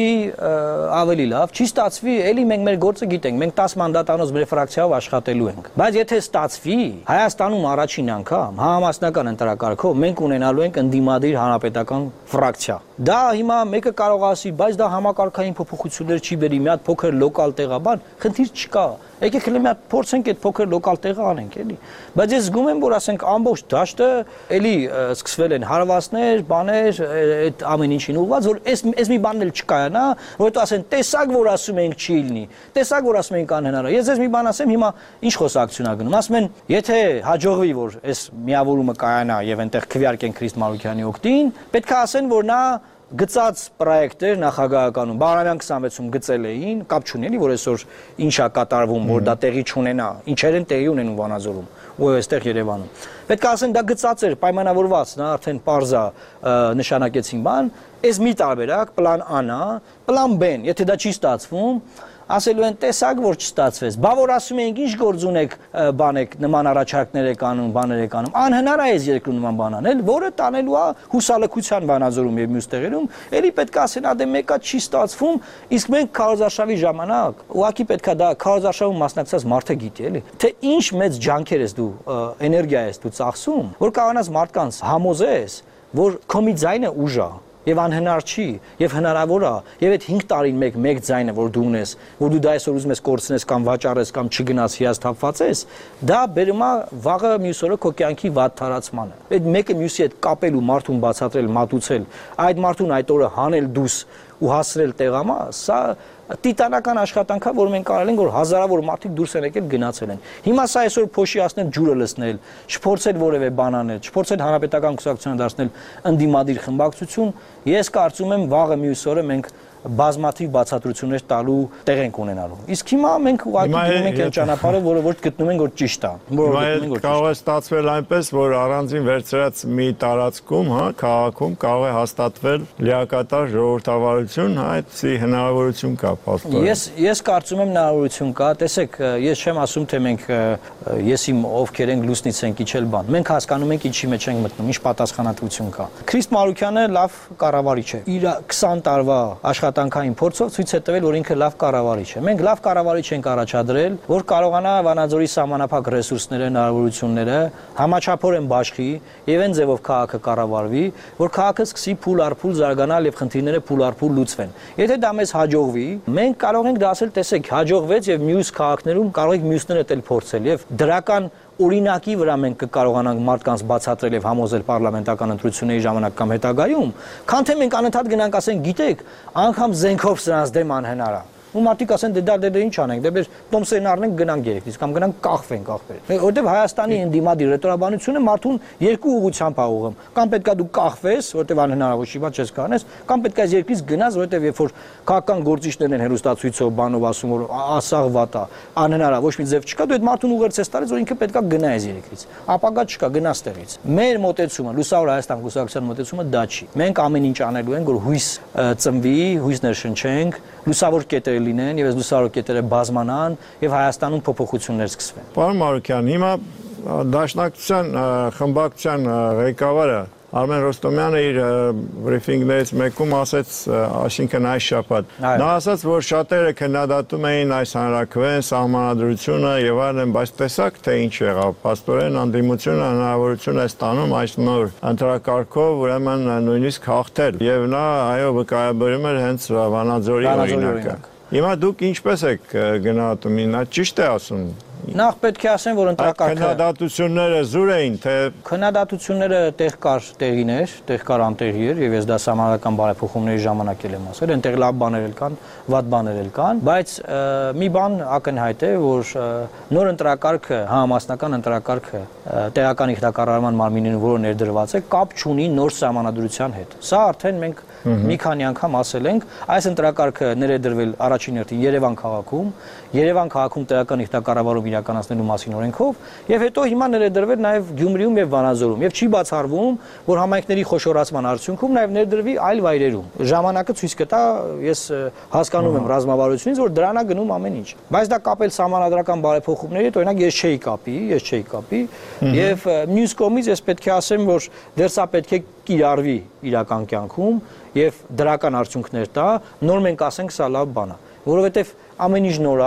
ավելի լավ, չի ստացվի, էլի մենք մեր գործը գիտենք, մենք տասը մանդատանոց մեր ֆրակցիայով աշխատելու ենք։ Բայց եթե ստացվի, Հայաստանում առաջին անգամ համամասնական ընտրակարգով մենք ունենալու ենք ընդդիմադիր հանրապետական ֆրակցիա։ Դա հիմա մեկը կարող ասի, բայց դա համակարգային փոփոխություններ չի բերի, մի հատ փոքր լոկալ տեղաբան, խնդիր չկա։ Եկեք հենց մի հատ փորձենք այդ փոքր լոկալ տեղը անենք, էլի։ Բայց ես զգում եմ, որ ասենք ամբողջ դաշտը էլի սկսվել են հարվածներ, բաներ, այդ ամեն ինչին ուղղված, որ այս այս մի բանն էլ չկայանա, որովհետեւ ասեն տեսակ որ ասում ենք չի լինի, տեսակ որ ասում ենք անհնար է։ Ես ես մի բան ասեմ, հիմա ինչ խոսակցություն ա գնում։ Ասում են, եթե հաջողվի որ այս միավորումը կայանա եւ այնտեղ քվեարկեն Քրիստ Մարուկյանի օգտին, պետք է ասեն, որ նա գծած պրոյեկտեր նախագահականում Բաղրամյան քսանվեցում գծել էին, կապ չունի, որ այսօր ինչա կատարվում, որ դա տեղի չունենա, ինչեր են տեղի ունենում Վանաձորում ու այստեղ Երևանում։ Պետք է ասեն դա գծած էր, պայմանավորված, նա արդեն պարզա նշանակեցին բան, այս մի տարբերակ, պլան A-ն, պլան B-ն, եթե դա չի ստացվում, ասելու են տեսակ որ չստացվեց։ Բա որ ասում ենք ինչ գործ ունեք բան եք նման առաջարկներ եք անում, բաներ եք անում։ Անհնար է այս երկրում նման բան անել, որը տանելու է հուսալքության Վանաձորում եւ մյուս տեղերում։ Էլի պետք է ասեն, ադե մեկա չի ստացվում, իսկ մենք քարոզարշավի ժամանակ ուղղակի պետք է դա քարոզարշավում մասնակցած մարդը գիտի, էլի։ Թե ինչ մեծ ջանքեր ես դու, էներգիա ես դու ծախսում, որ կարողանաս մարդկանց համոզես, որ քո մի ձայնը ուժ է եւ անհնար չի եւ հնարավոր է եւ այդ հինգ տարին մեկ մեկ ձայնը որ դու ունես որ դու դա այսօր ուզում ես կորցնես կամ վաճառես կամ չգնաս հիասթափվածես դա բերում է վաղը մյուս օրը քո կյանքի վատ թարացմանը այդ մեկը մյուսի հետ կապել ու մարդուն բացատրել մատուցել այդ մարդուն այդ օրը հանել դուս ու հասրել տեղամա սա տիտանական աշխատանք է որ մենք արել ենք որ հազարավոր մարդիկ դուրս են եկել գնացել են հիմա սա այսօր փոշի ասնել ջուրը լցնել չփորձել որևէ բան անել չփորձել հանրապետական կուսակցությունը դարձնել ընդդիմադիր խմբակցություն ես կարծում եմ վաղը մյուս օրը մենք բազմաթիվ բացատրություններ տալու տեղ ենք ունենալու։ Իսկ հիմա մենք ուղղակի գնում ենք այն ճանապարհը, որը որ գտնում ենք որ ճիշտ է, որը գտնում ենք որ կարող է ստացվել այնպես, որ առանձին վերցրած մի տարածքում, հա, քաղաքում կարող է հաստատվել լիակատար ժողովրդավարություն, հա, այդպիսի հնարավորություն կա փաստորեն։ Ես ես կարծում եմ հնարավորություն կա, տեսեք, ես չեմ ասում թե մենք ես իմ ովքեր ենք լուսնից ենք իջել բան։ Մենք հասկանում ենք ինչի մեջ ենք մտնում, ինչ պատասխանատվություն կա։ Քրիստ Մարուկյանը լավ կառավարիչ է։ Իր քսան տարվա աշխատանքային փորձով ցույց է տվել, որ ինքը լավ կառավարիչ է։ Մենք լավ կառավարիչ ենք առաջադրել, որ կարողանա Վանաձորի սահմանափակ ռեսուրսները, հնարավորությունները համաչափորեն բաշխի եւ այն ձևով քաղաքը կառավարվի, որ քաղաքը սկսի փուլ առ փուլ զարգանալ եւ խնդիրները փուլ առ փուլ լուծվեն։ Եթե դա մեզ հաջողվի, մենք կարող ենք դա ասել, տեսեք, հաջողվեց եւ մյուս քաղաքներում կարող ենք մյուսները դել փորձել եւ դրական օրինակի վրա մենք կկարողանանք մարդկանց բացատրել եւ համոզել պարլամենտական ընտրությունների ժամանակ կամ հետագայում, քան թե մենք անընդհատ գնանք ասենք, գիտեք, անգամ զենքով սրանց դեմ անհնար է։ Ու մարդիկ ասեն դե դա դե ինչ անենք, դե մեր տոմսերն առնենք գնանք երեքից կամ գնանք կախվենք ախպեր։ Որտեւ Հայաստանի ընդդիմադիր ռետորաբանությունը մարդուն երկու ուղղությամբ է ուղղում։ Կամ պետքա դու կախվես, որտեւ անհնարավոր չի, բայց չես կանես, կամ պետքա այս երկրից գնաս, որտեւ երբ որ քաղաքական գործիչներն են հերոստացույցով բանով ասում որ ասաղ վատ է, անհնար է, ոչ մի ձև չկա, դու այդ մարդուն ուղերձես տալիս, որ ինքը պետքա գնա այս երկրից։ Ապագա չկա, գնաս տեղից։ Մեր մոտեցումը, Լուսավոր Հայաստան կուսակցության մոտեցումը դա չի։ Մենք ամեն ինչ անելու ենք, որ հույս ծնվի, հույսներ շնչենք, լուսավոր կետեր լինեն եւ այս լուսավոր կետերը բազմանան եւ Հայաստանում փոփոխություններ սկսվեն։ Պարոն Մարուկյան, հիմա դաշնակցության խմբակցության ղեկավարը Արմեն Ռոստոմյանը իր բրիֆինգներից մեկում ասաց, այսինքն այս շաբաթ, նա ասաց, որ շատերը քննադատում էին այս հանրաքվեն, սահմանադրությունը եւ այլն, բայց տեսակ թե ինչ եղավ, փաստորեն անդիմությունը հնարավորություն է ստանում այս նոր ընտրակարգով ուրեմն նույնիսկ հաղթել եւ նա այո վկայաբերում էր հենց Վանաձորի օրինակը։ Հիմա դուք ինչպես եք գնահատում, նա ճիշտ է ասում։ Նախ պետք է ասեմ, որ ընտրակարգը քննադատությունները զուր էին, թե քննադատությունները տեղ կար տեղիներ, տեղ կար անտեղիեր եւ ես դա համանական բարեփոխումների ժամանակ եմ ասել, այնտեղ լավ բաներ էլ կան, վատ բաներ էլ կան, բայց մի բան ակնհայտ է, որ նոր ընտրակարգը, համամասնական ընտրակարգը տեղական ինքնակառավարման մարմինին, որը ներդրված է, կապ չունի նոր սահմանադրության հետ։ Սա արդեն մենք մի քանի անգամ ասել ենք, այս ընտրակարգը ներդրվել առաջին հերթին Երևան քաղաքում, Երևան քաղաքում տեղական ինքնակառավարում իրականացնելու մասին օրենքով, եւ հետո հիմա ներդրվել նաեւ Գյումրիում եւ Վանաձորում, եւ չի բացառվում, որ համայնքների խոշորացման արդյունքում նաեւ ներդրվի այլ վայրերում։ Ժամանակը ցույց կտա, ես հասկանում եմ ռազմավարությունից, որ դրանա գնում ամեն ինչ։ Բայց դա կապել սահմանադրական բարեփոխումների հետ, օրինակ ես չէի կապի, ես չէի կապի, եւ մյուս կողմից ես պետք է ասեմ, որ դեռ սա պետք է կիրառվի իրական կյանքում եւ դրական արդյունքներ տա, նոր մենք ասենք սա լավ բան է, որովհետեւ ամեն ինչ նոր է,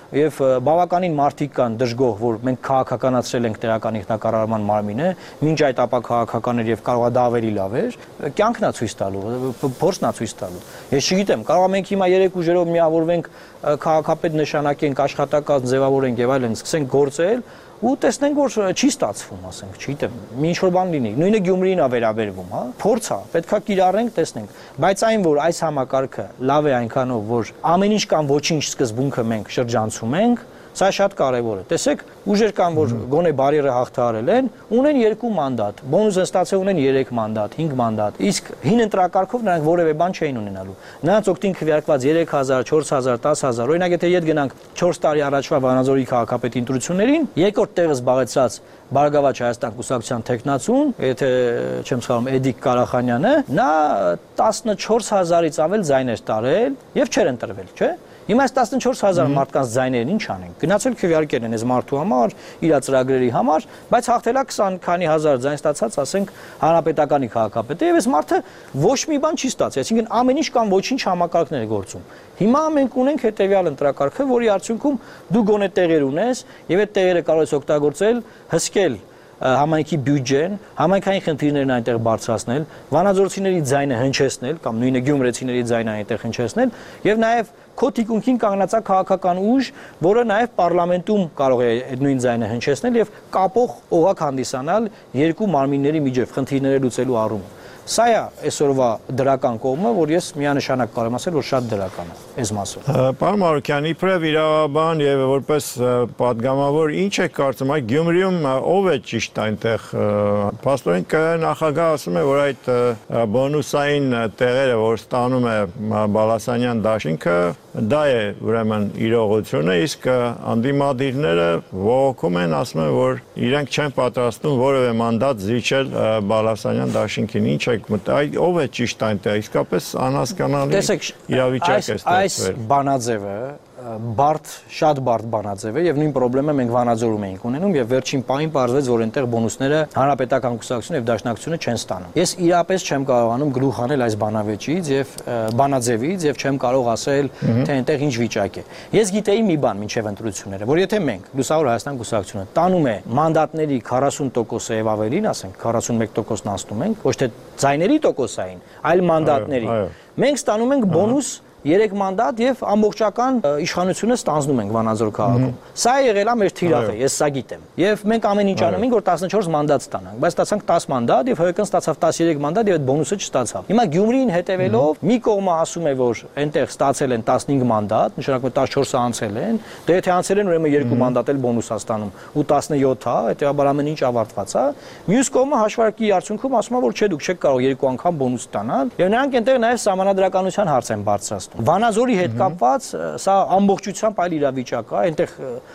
եւ բավականին մարդիկ կան դժգոհ, որ մենք քաղաքականացրել ենք տեղական ինքնակառավարման մարմինը, մինչ այդ ապա քաղաքական էր եւ կարող է դա ավելի լավ էր, կյանքն է ցույց տալու, փորձն է ցույց տալու։ Ես չգիտեմ, կարող մենք հիմա երեք ուժերով միավորվենք, քաղաքապետ նշանակենք, աշխատակազմ ձևավորենք եւ այլն, սկսենք գործել ու տեսնենք, որ չի ստացվում, ասենք, չգիտեմ, մի ինչ-որ բան լինի։ Նույնը Գյումրին է վերաբերվում, հա։ Փորձ է, պետքա կիրառենք, տեսնենք։ Բայց այն, որ այս համակարգը լավ է այնքանով, որ ամեն ինչ կամ ոչինչ սկզբունքը մենք շրջանցում ենք, սա շատ կարևոր է։ Տեսեք, ուժեր կան, որ գոնե բարիերը հաղթահարել են, ունեն երկու մանդատ, բոնուսը ստացել ունեն երեք մանդատ, հինգ մանդատ։ Իսկ հին ընտրակարգով նրանք որևէ բան չէին ունենալու։ Նրանց օգտին քվեարկված երեք հազար, չորս հազար, տասը հազար, օրինակ եթե ետ գնանք չորս տարի առաջվա Վանաձորի քաղաքապետի ընտրություններին, երկրորդ տեղը զբաղեցրած Բարգավաճ Հայաստան կուսակցության տեխնացուն, եթե չեմ սխալվում, Էդիկ Կարախանյանը, նա տասնչորս հազարից ավել ձայն էր տարել եւ չէր ընտրվել, չէ՞։ Հիմա այս տասնչորս հազար մարդկանց ձայներն ինչ անենք։ Գնացել քվեարկել են այս մարդու համար, իր ծրագրերի համար, բայց հաղթելա քսան քանի հազար ձայն ստացած, ասենք, հանրապետականի քաղաքապետը, եւ այս մարդը ոչ մի բան չի ստացել, այսինքն ամեն ինչ կամ ոչինչ համակարգներ է գործում։ Հիմա մենք ունենք հետեւյալ ընտրակարգը, որի արդյունքում դու գոնե տեղեր ունես, եւ այդ տեղերը կարող ես օգտագործել, հսկել համայնքի բյուջեն, համայնքային խնդիրներն այնտեղ բարձրացնել, վանաձորցիների ձայնը հնչեցնել կամ նույնը գյումրեցիների ձայնը այնտեղ հնչեցնել եւ նաեւ քո թիկունքին կանգնածա քաղաքական ուժ, որը նաեւ պարլամենտում կարող է այդ նույն ձայնը հնչեցնել եւ կապող օղակ հանդիսանալ երկու մարմինների միջև խնդիրները լուծելու առումով։ Սա է այսօրվա դրական կողմը, որ ես միանշանակ կարող եմ ասել, որ շատ դրական է այս մասով։ Պարոն Մարուկյան, իբրև իրավաբան եւ որպես պատգամավոր, ինչ է կարծում, այդ Գյումրիում ով է ճիշտ այնտեղ։ Փաստորեն նախագահը ասում է, որ այդ բոնուսային տեղերը, որ ստանում է Բալասանյան դաշինքը, դա է ուրեմն իրողությունը, իսկ անդիմադիրները ողոքում են, ասում են, որ իրենք չեն պատրաստում որևէ մանդատ զիջել Բալասանյան դաշինքին։ Ինչ է Այ ով է ճիշտ այնտեղ, իսկապես անհասկանալի իրավիճակ է ստեղծվել։ Այս բանաձևը բարդ, շատ բարդ բանաձև է եւ նույն խնդրեմը մենք Վանաձորում էինք ունենում եւ վերջին պահին պարզվեց, որ այնտեղ բոնուսները հանրապետական կուսակցությունը եւ դաշնակցությունը չեն ստանում։ Ես իրապես չեմ կարողանում գլուխ հանել այս բանավեճից եւ բանաձևից եւ չեմ կարող ասել, թե այնտեղ ինչ վիճակ է։ Ես գիտեի մի բան մինչեւ ընտրությունները, որ եթե մենք Լուսավոր Հայաստան կուսակցությունը տանում է մանդատների քառասուն տոկոսը եւ ավելին, ասենք քառասունմեկ տոկոսն անցնում ենք, ոչ թե ձայների տոկոսային, այլ մանդատների։ Մենք ստանում ենք բոնուս երեք մանդատ եւ ամբողջական իշխանությունը ստանձնում ենք Վանաձոր քաղաքում։ Սա եղել է մեր թիրախը, ես սա գիտեմ։ Եվ մենք ամեն ինչ անում ենք, որ տասնչորս մանդատ ստանանք, բայց ստացանք տասը մանդատ եւ ՀՀԿ-ն ստացավ տասներեք մանդատ եւ այդ բոնուսը չստացավ։ Հիմա Գյումրիին հետեւելով մի կողմը ասում է, որ այնտեղ ստացել են տասնհինգ մանդատ, նշանակում է տասնչորսը անցել են, դե եթե անցել են, ուրեմն երկու մանդատ էլ բոնուս է ստանում ու տասնյոթ է, հետեւաբար ամեն ինչ ավարտված է։ Մյուս կողմը հաշվարկի արդյունքում ասում է, որ չէ, դուք չեք կարող երկու անգամ բոնուս ստանալ եւ նրանք այնտեղ նաեւ սահմանադրականության հարց են բարձրացնում։ Վանաձորի հետ կապված սա ամբողջությամբ այլ իրավիճակ է, այնտեղ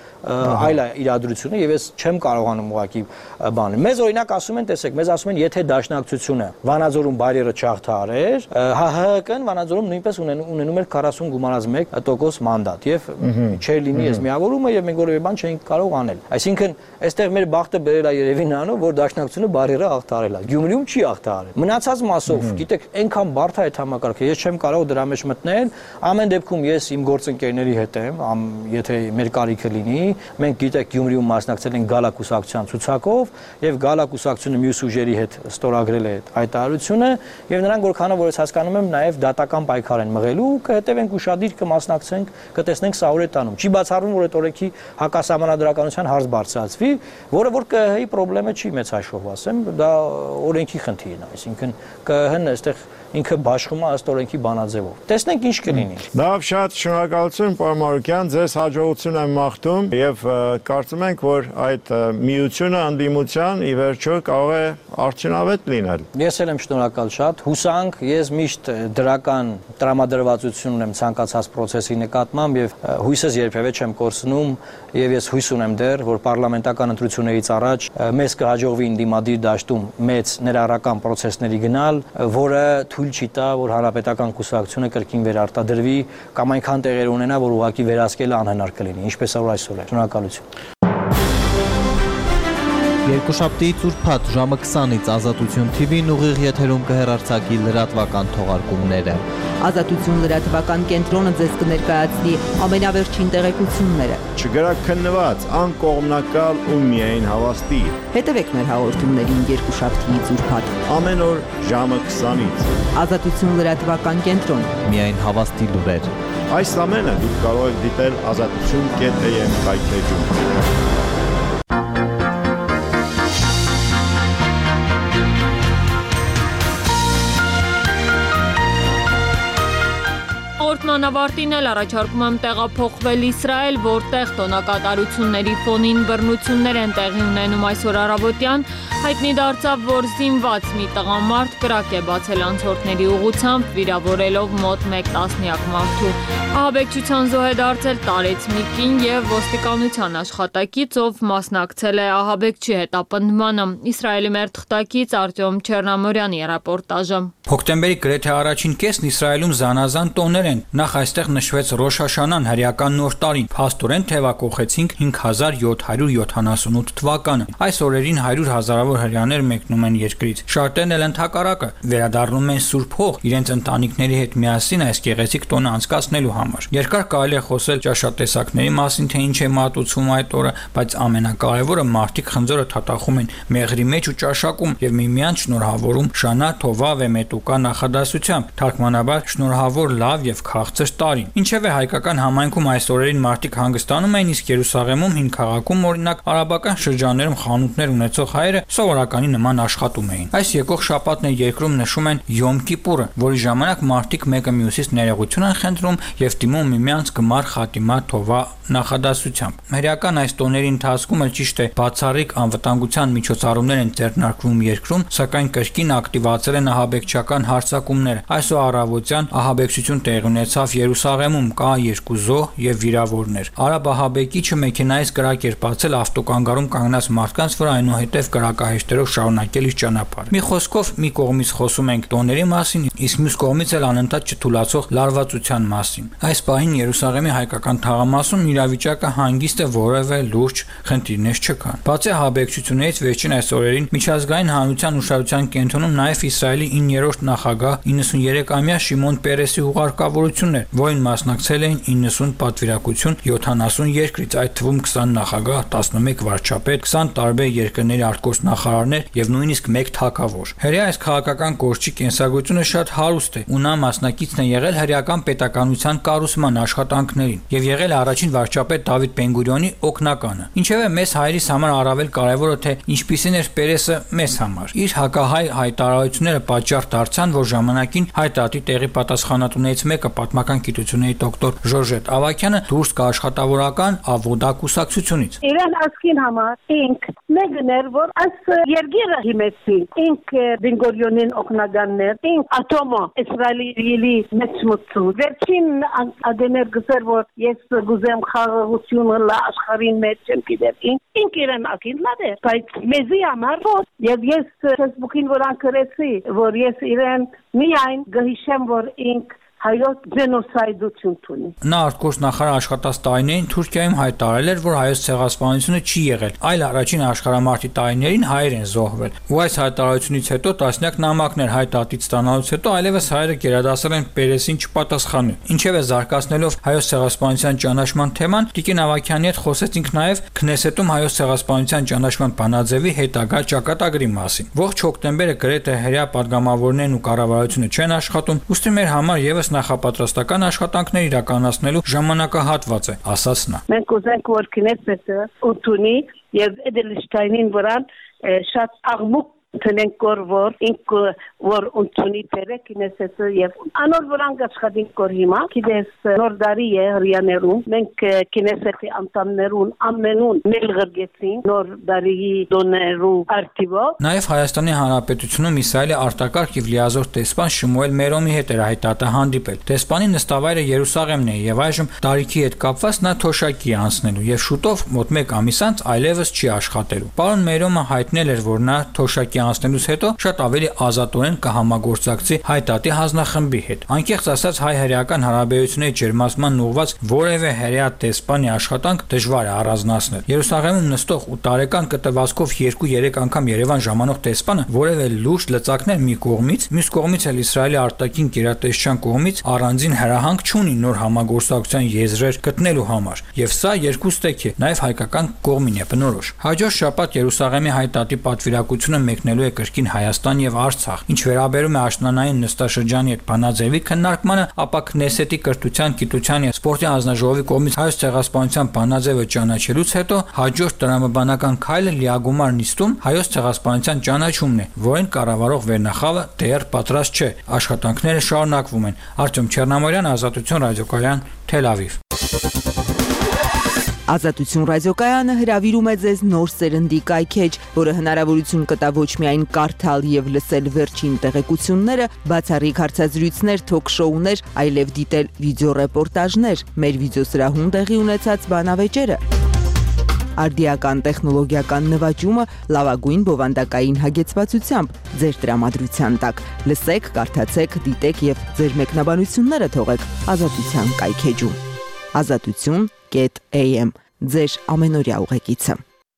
այլ իրադրությունը եւ ես չեմ կարողանում ուղղակի բանը։ Մեզ օրինակ ասում են, տեսեք, մեզ ասում են, եթե դաշնակցությունը Վանաձորում բարիերը չհաղթահարեր, ՀՀԿ-ն Վանաձորում նույնպես ունենում էր քառասուն գումարած մեկ տոկոս մանդատ եւ չէր լինի այս միավորումը եւ մենք որևէ բան չէինք կարող անել։ Այսինքն, այստեղ մեր բախտը բերել է երևի նրանով, որ դաշնակցությունը բարիերը հաղթահարել է։ Գյումրիում չի հաղթահարել։ Մնացած մասով, գիտեք, այնքան բարդ է այդ համակարգը, ես չեմ կարող դրա մեջ մտնել։ Ամեն դեպքում ես իմ գործընկերների հետ եմ, եթե մեր կարիքը լինի, մենք գիտեք Գյումրիում մասնակցել ենք Գալա կուսակցության ցուցակով եւ Գալա կուսակցությունը մյուս ուժերի հետ ստորագրել է այդ հայտարարությունը եւ նրանք որքանով որ ես հասկանում եմ նաեւ դատական պայքար են մղելու, կհետևենք ուշադիր կմասնակցենք, կտեսնենք սա ուր է տանում։ Չի բացառվում, որ այդ օրենքի հակասահմանադրականության հարց բարձրացվի, որը որ ԿՀ-ի խնդրեմը չի մեծ հաշվով ասեմ, դա օրենքի խնդիրն է, այսինքն ԿՀ-ն այստեղ ինքը բաշխում է ըստ օրենքի բանաձևով։ Տեսնենք ինչ կլինի։ Լավ, շատ շնորհակալություն, պարոն Մարուկյան, ձեզ հաջողություն եմ մաղթում եւ կարծում ենք, որ այդ միությունը անդիմության ի վերջո կարող է արդյունավետ լինել։ Ես էլ եմ շնորհակալ շատ։ Հուսանք, ես միշտ դրական տրամադրվածություն ունեմ ցանկացած process-ի նկատմամբ եւ հույսս երբեւե չեմ կորցնում եւ ես հույս ունեմ դեռ, որ պարլամենտական ընտրություններից առաջ մեզ կհաջողվի ինդիմադիր դաշտում մեծ ներառական process-ների գնալ, որը թույլ չի տա, որ հանրապետական կուսակցությունը կրկին վերարտադրվի կամ այնքան տեղեր ունենա, որ ուղղակի վերահսկելը անհնար կլինի, ինչպես որ այսօր է։ Շնորհակալություն։ Երկուշաբթի ծուրփաթ ժամը քսանից Ազատություն Թի Վին ուղիղ եթերում կհեռարձակի լրատվական թողարկումները։ Ազատություն լրատվական կենտրոնը ձեզ կներկայացնի ամենավերջին տեղեկությունները։ Չգրաքննված, անկողմնակալ ու միայն հավաստի։ Հետևեք մեր հաղորդումներին երկուշաբթի ծուրփաթ Ամեն օր ժամը քսանից։ Ազատություն լրատվական կենտրոն։ Միայն հավաստի լուրեր։ Այս ամենը դուք կարող եք դիտել ազատություն կետ է եմ կայքեջում։ Անավարտին էլ առաջարկում եմ տեղափոխվել Իսրայել, որտեղ տոնակատարությունների ֆոնին բռնություններ են տեղի ունենում այսօր առավոտյան, հայտնի դարձավ, որ զինված մի տղամարդ կրակ է բացել անցորդների ուղղությամբ, վիրավորելով մոտ մեկ տասնյակ մարդու։ Ահաբեկչության զոհ է դարձել տարեց մի կին և ոստիկանության աշխատակից, ով մասնակցել է ահաբեկչի հետապնդմանը։ Իսրայելի մեր թղթակից Արտյոմ Չեռնամորյանի ռեպորտաժը։ Հոկտեմբերի գրեթե առաջին կեսն Իսրայելում զանազան տոներ են։ Նախ այստեղ նշվեց Ռոշ Հաշանան, հրեական նոր տարին, փաստորեն թևակողեցինք հինգ հազար յոթ հարյուր յոթանասունութ թվականը։ Այս օրերին հարյուր հազարավոր հրեաներ մեկնում են երկրից։ Շատերն էլ ընդհակառակը վերադառնում են Սուրբ Հող իրենց ընտանիքների հետ միասին այս գեղեցիկ տոնը անցկացնելու համար։ Երկար կարելի է խոսել ճաշատեսակների մասին, թե ինչ է մատուցվում այդ օրը, բայց ամենակարևորը մարդիկ խնձորը թաթախում են մեղրի մեջ ու ճաշակում եւ միմյանց շնորհավորում Շանա Թովա Վեմետուկա նախադասությամբ, թարգմանաբար շնորհավոր լավ եւ քաղցր տարին։ Ինչևէ հայկական համայնքում այս օրերին մարդիկ հանգստանում էին, իսկ Երուսաղեմում հին քաղաքում օրինակ արաբական շրջաններում խանութներ ունեցող հայերը սովորականի նման աշխատում էին։ Այս եկող շաբաթն է երկրում նշում են Յոմ Կիպուրը, որի ժամանակ մարդիկ մեկը մյուսից ներողություն են խնդրում եւ դիմում միմյանց գմար խատիմա Թովա նախադասությամբ։ Հրեական այս տոների ընթացքում էլ ճիշտ է բացառիկ անվտանգության միջոցառումներ են ձեռնարկվում երկրում, սակայն կրկին ակտիվացել են ահաբեկչական հարձակումները։ Այսօր առավոտյան ահաբեկչություն տեղի ունեցավ Երուսաղեմում, կա երկու զոհ եւ վիրավորներ։ Արաբ ահաբեկիչը մեքենայից կրակ էր բացել ավտոկանգարում կանգնած մարդկանց վրա, այնուհետև կրակահեշտերով շարունակել իր ճանապարհը։ Մի խոսքով մի կողմից խոսում ենք տոների մասին, իսկ մյուս կողմից էլ անընդհատ չթուլացող լարվածության մասին։ Այս պահին Երուսաղեմի հայկական թաղամասում իրավիճակը հանգիստ է, որևէ լուրջ խնդիրներ չկան։ Բացի ահաբեկչություններից վերջին այս օրերին միջազգային հանրության ուշադրության կենտրոնում նաև Իսրայելի իններորդ նախագահ իննսուներեքամյա Շիմոն Պերեսի հուղարկավորությունն էր, որին մասնակցել էին իննսուն պատվիրակություն յոթանասուն երկրից, այդ թվում քսան նախագահ, տասնմեկ վարչապետ, քսան տարբեր երկրների արտգործնախարարներ եւ նույնիսկ մեկ թագավոր։ Հրեա այս քաղաքական կորչի կենսագրությունը շատ հարուստ է ու նա մասնակիցն է եղել հրեական պետականության կառուցման աշխատանքներին եւ եղել առաջին վարչապետ Դավիթ Բեն-Գուրիոնի օգնականը։ Ինչևէ մեզ հայերիս համար առավել կարևոր է թե ինչպիսին էր Պերեսը մեզ համար։ Իր հակահայ հայտարարությունները պատճառ դարձան, որ ժամանակին հայտարարի տեղի պատասխանատուներից մեկը պատմական գիտությունների դոկտոր Ժորժետ Ավակյանը դուրս կա աշխատավորական Ավոդա կուսակցությունից։ Իրան ասքին համար ինք մեգներ որ աս երգիրը հիմեցին ինք Բեն-Գուրիոնին օգնականներ ինք ատոմո Իսրայելի մեծմուծու վերջին ադեներ գսեր որ ես գուզեմ խաղաղությունը լա աշխարհին մեջ եմ գիտեր ինք իրան ակին լադեր բայց մեզի համար եւ ես Facebook-ին որ անկրեցի որ ես իրան միայն գհիշեմ որ ինք հայոց գենոսայդություն ունի։ Նա արտգործնախարար աշխատած տարիներին Թուրքիայում հայտարարել էր, որ հայոց ցեղասպանությունը չի եղել, այլ առաջին աշխարհամարտի տարիներին հայեր են զոհվել։ Ու այս հայտարարությունից հետո տասնյակ նամակներ հայտարարից ստանալուց հետո այլևս հայերը գերադասել են Պերեսին չպատասխանել։ Ինչևէ զարգացնելով հայոց ցեղասպանության ճանաչման թեման, Տիկին Ավակյանի հետ խոսեցինք նաև Քնեսետում հայոց ցեղասպանության ճանաչման բանաձևի հետագա ճակատագրի մասին։ Ողջ հոկտեմբերը գրեթե հրեա падգամավորներն ու կառավարությունը չեն աշխատում, ուստի մեր համար եւս նախապատրաստական աշխատանքներ իրականացնելու ժամանակահատված է, ասաց նա։ Մենք ուզենք որ Քնեսետը ուտունի եւ Էդելշտայնին վրան շատ աղմուկ Tenենք կորվոր ինք որ ունցունի պերեք ինեսեցը եւ անոր վրան գաշխադին կորհիմա կիդես նոր դարի է հրյաներում մենք կինեսետի անտամներուն ամենուն մելղրգեցին նոր դարի դոներու արտիվով նաեւ Հայաստանի Հանրապետությունում Իսրայելի արտակարգ եւ լիազոր տեսփան Շմուել Մերոմի հետ էր հայտատը հանդիպել տեսփանի նստավայրը Երուսաղեմն է եւ այժմ տարիքի հետ կապված նա թոշակի է անցնելու եւ շուտով մոտ մեկ ամիս անց այլևս չի աշխատելու։ Պարոն Մերոմը հայտնել էր որ նա թոշակի անցնելուց հետո շատ ավելի ազատորեն կհամագործակցի հայ-տատի հանձնախմբի հետ։ Անկեղծ ասած, հայ-հրեական հարաբերությունների ջերմացման ուղղված որևէ հրեա դեսպանի աշխատանք դժվար է առանձնացնել։ Երուսաղեմում նստող ու տարեկան կտվածքով երկու-երեք անգամ Երևան ժամանող դեսպանը որևէ լուրջ լծակներ մի կողմից, մյուս կողմից էլ Իսրայելի արտաքին գերատեսչության կողմից առանձին հրահանգ չունի նոր համագործակցության եզրեր գտնելու համար, եւ սա երկու ստեյք է, նաեւ հայկական կողմին է բնորոշ։ Հաջորդ շաբաթ Երուսաղեմի հայ-տատի պատվիրակությունը մեկնելու է կրկին Հայաստան եւ Արցախ։ Ինչ վերաբերում է աշնանային նստաշրջանի հետ բանաձևի քննարկմանը, ապա Քնեսետի կրթության, գիտության եւ սպորտի հանձնաժողովի կողմից հայոց ցեղասպանության բանաձևը ճանաչելուց հետո հաջորդ տրամաբանական քայլը լիագումար նիստում հայոց ցեղասպանության ճանաչումն է, որին կառավարող վերնախավը դեռ պատրաստ չէ։ Աշխատանքները շարունակվում են։ Արտյոմ Չեռնամորյան, Ազատություն ռադիոկայան, Թել Ավիվ։ Ազատություն ռադիոկայանը հրավիրում է ձեզ նոր սերնդի կայքեջ, որը հնարավորություն կտա ոչ միայն կարդալ եւ լսել վերջին տեղեկությունները, բացառիկ հարցազրույցներ, թոք-շոուներ, այլև դիտել վիդեոռեպորտաժներ, մեր վիդեոսրահում տեղի ունեցած բանավեճերը։ Արդիական տեխնոլոգիական նվաճումը լավագույն բովանդակային հագեցվածությամբ ձեր տրամադրության տակ։ Լսեք, կարդացեք, դիտեք եւ ձեր մեկնաբանությունները թողեք Ազատության կայքեջում։ Ազատություն .am ձեր ամենօրյա ուղեկիցը։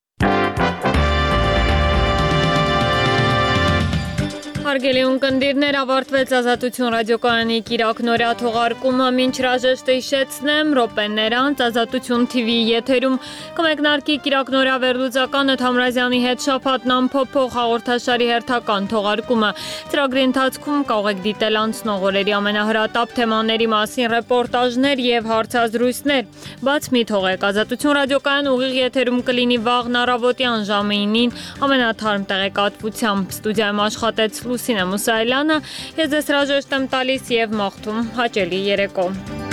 Հարգելի ունկնդիրներ, ավարտվեց Ազատություն ռադիոկայանի կիրակնօրյա թողարկումը, մինչ հրաժեշտ հիշեցնեմ, րոպեներ անց Ազատություն թիվի եթերում կմեկնարկի կիրակնօրյա վերլուծականը Թամրազյանի հետ շաբաթն ամփոփող հաղորդաշարի հերթական թողարկումը։ Ծրագրի ընթացքում կարող եք դիտել անցնող օրերի ամենահրատապ թեմաների մասին ռեպորտաժներ եւ հարցազրույցներ։ Բաց մի թողեք, Ազատություն ռադիոկայան ուղիղ եթերում կլինի վաղն առավոտյան ժամը ինին ամենաթարմ տեղեկատվությամբ։ Ստուդիայում աշխատեց Լուսինե Մուսայելյանը, ես ձեզ հրաժեշտ եմ տալիս եւ մաղթում հաճելի երեկո։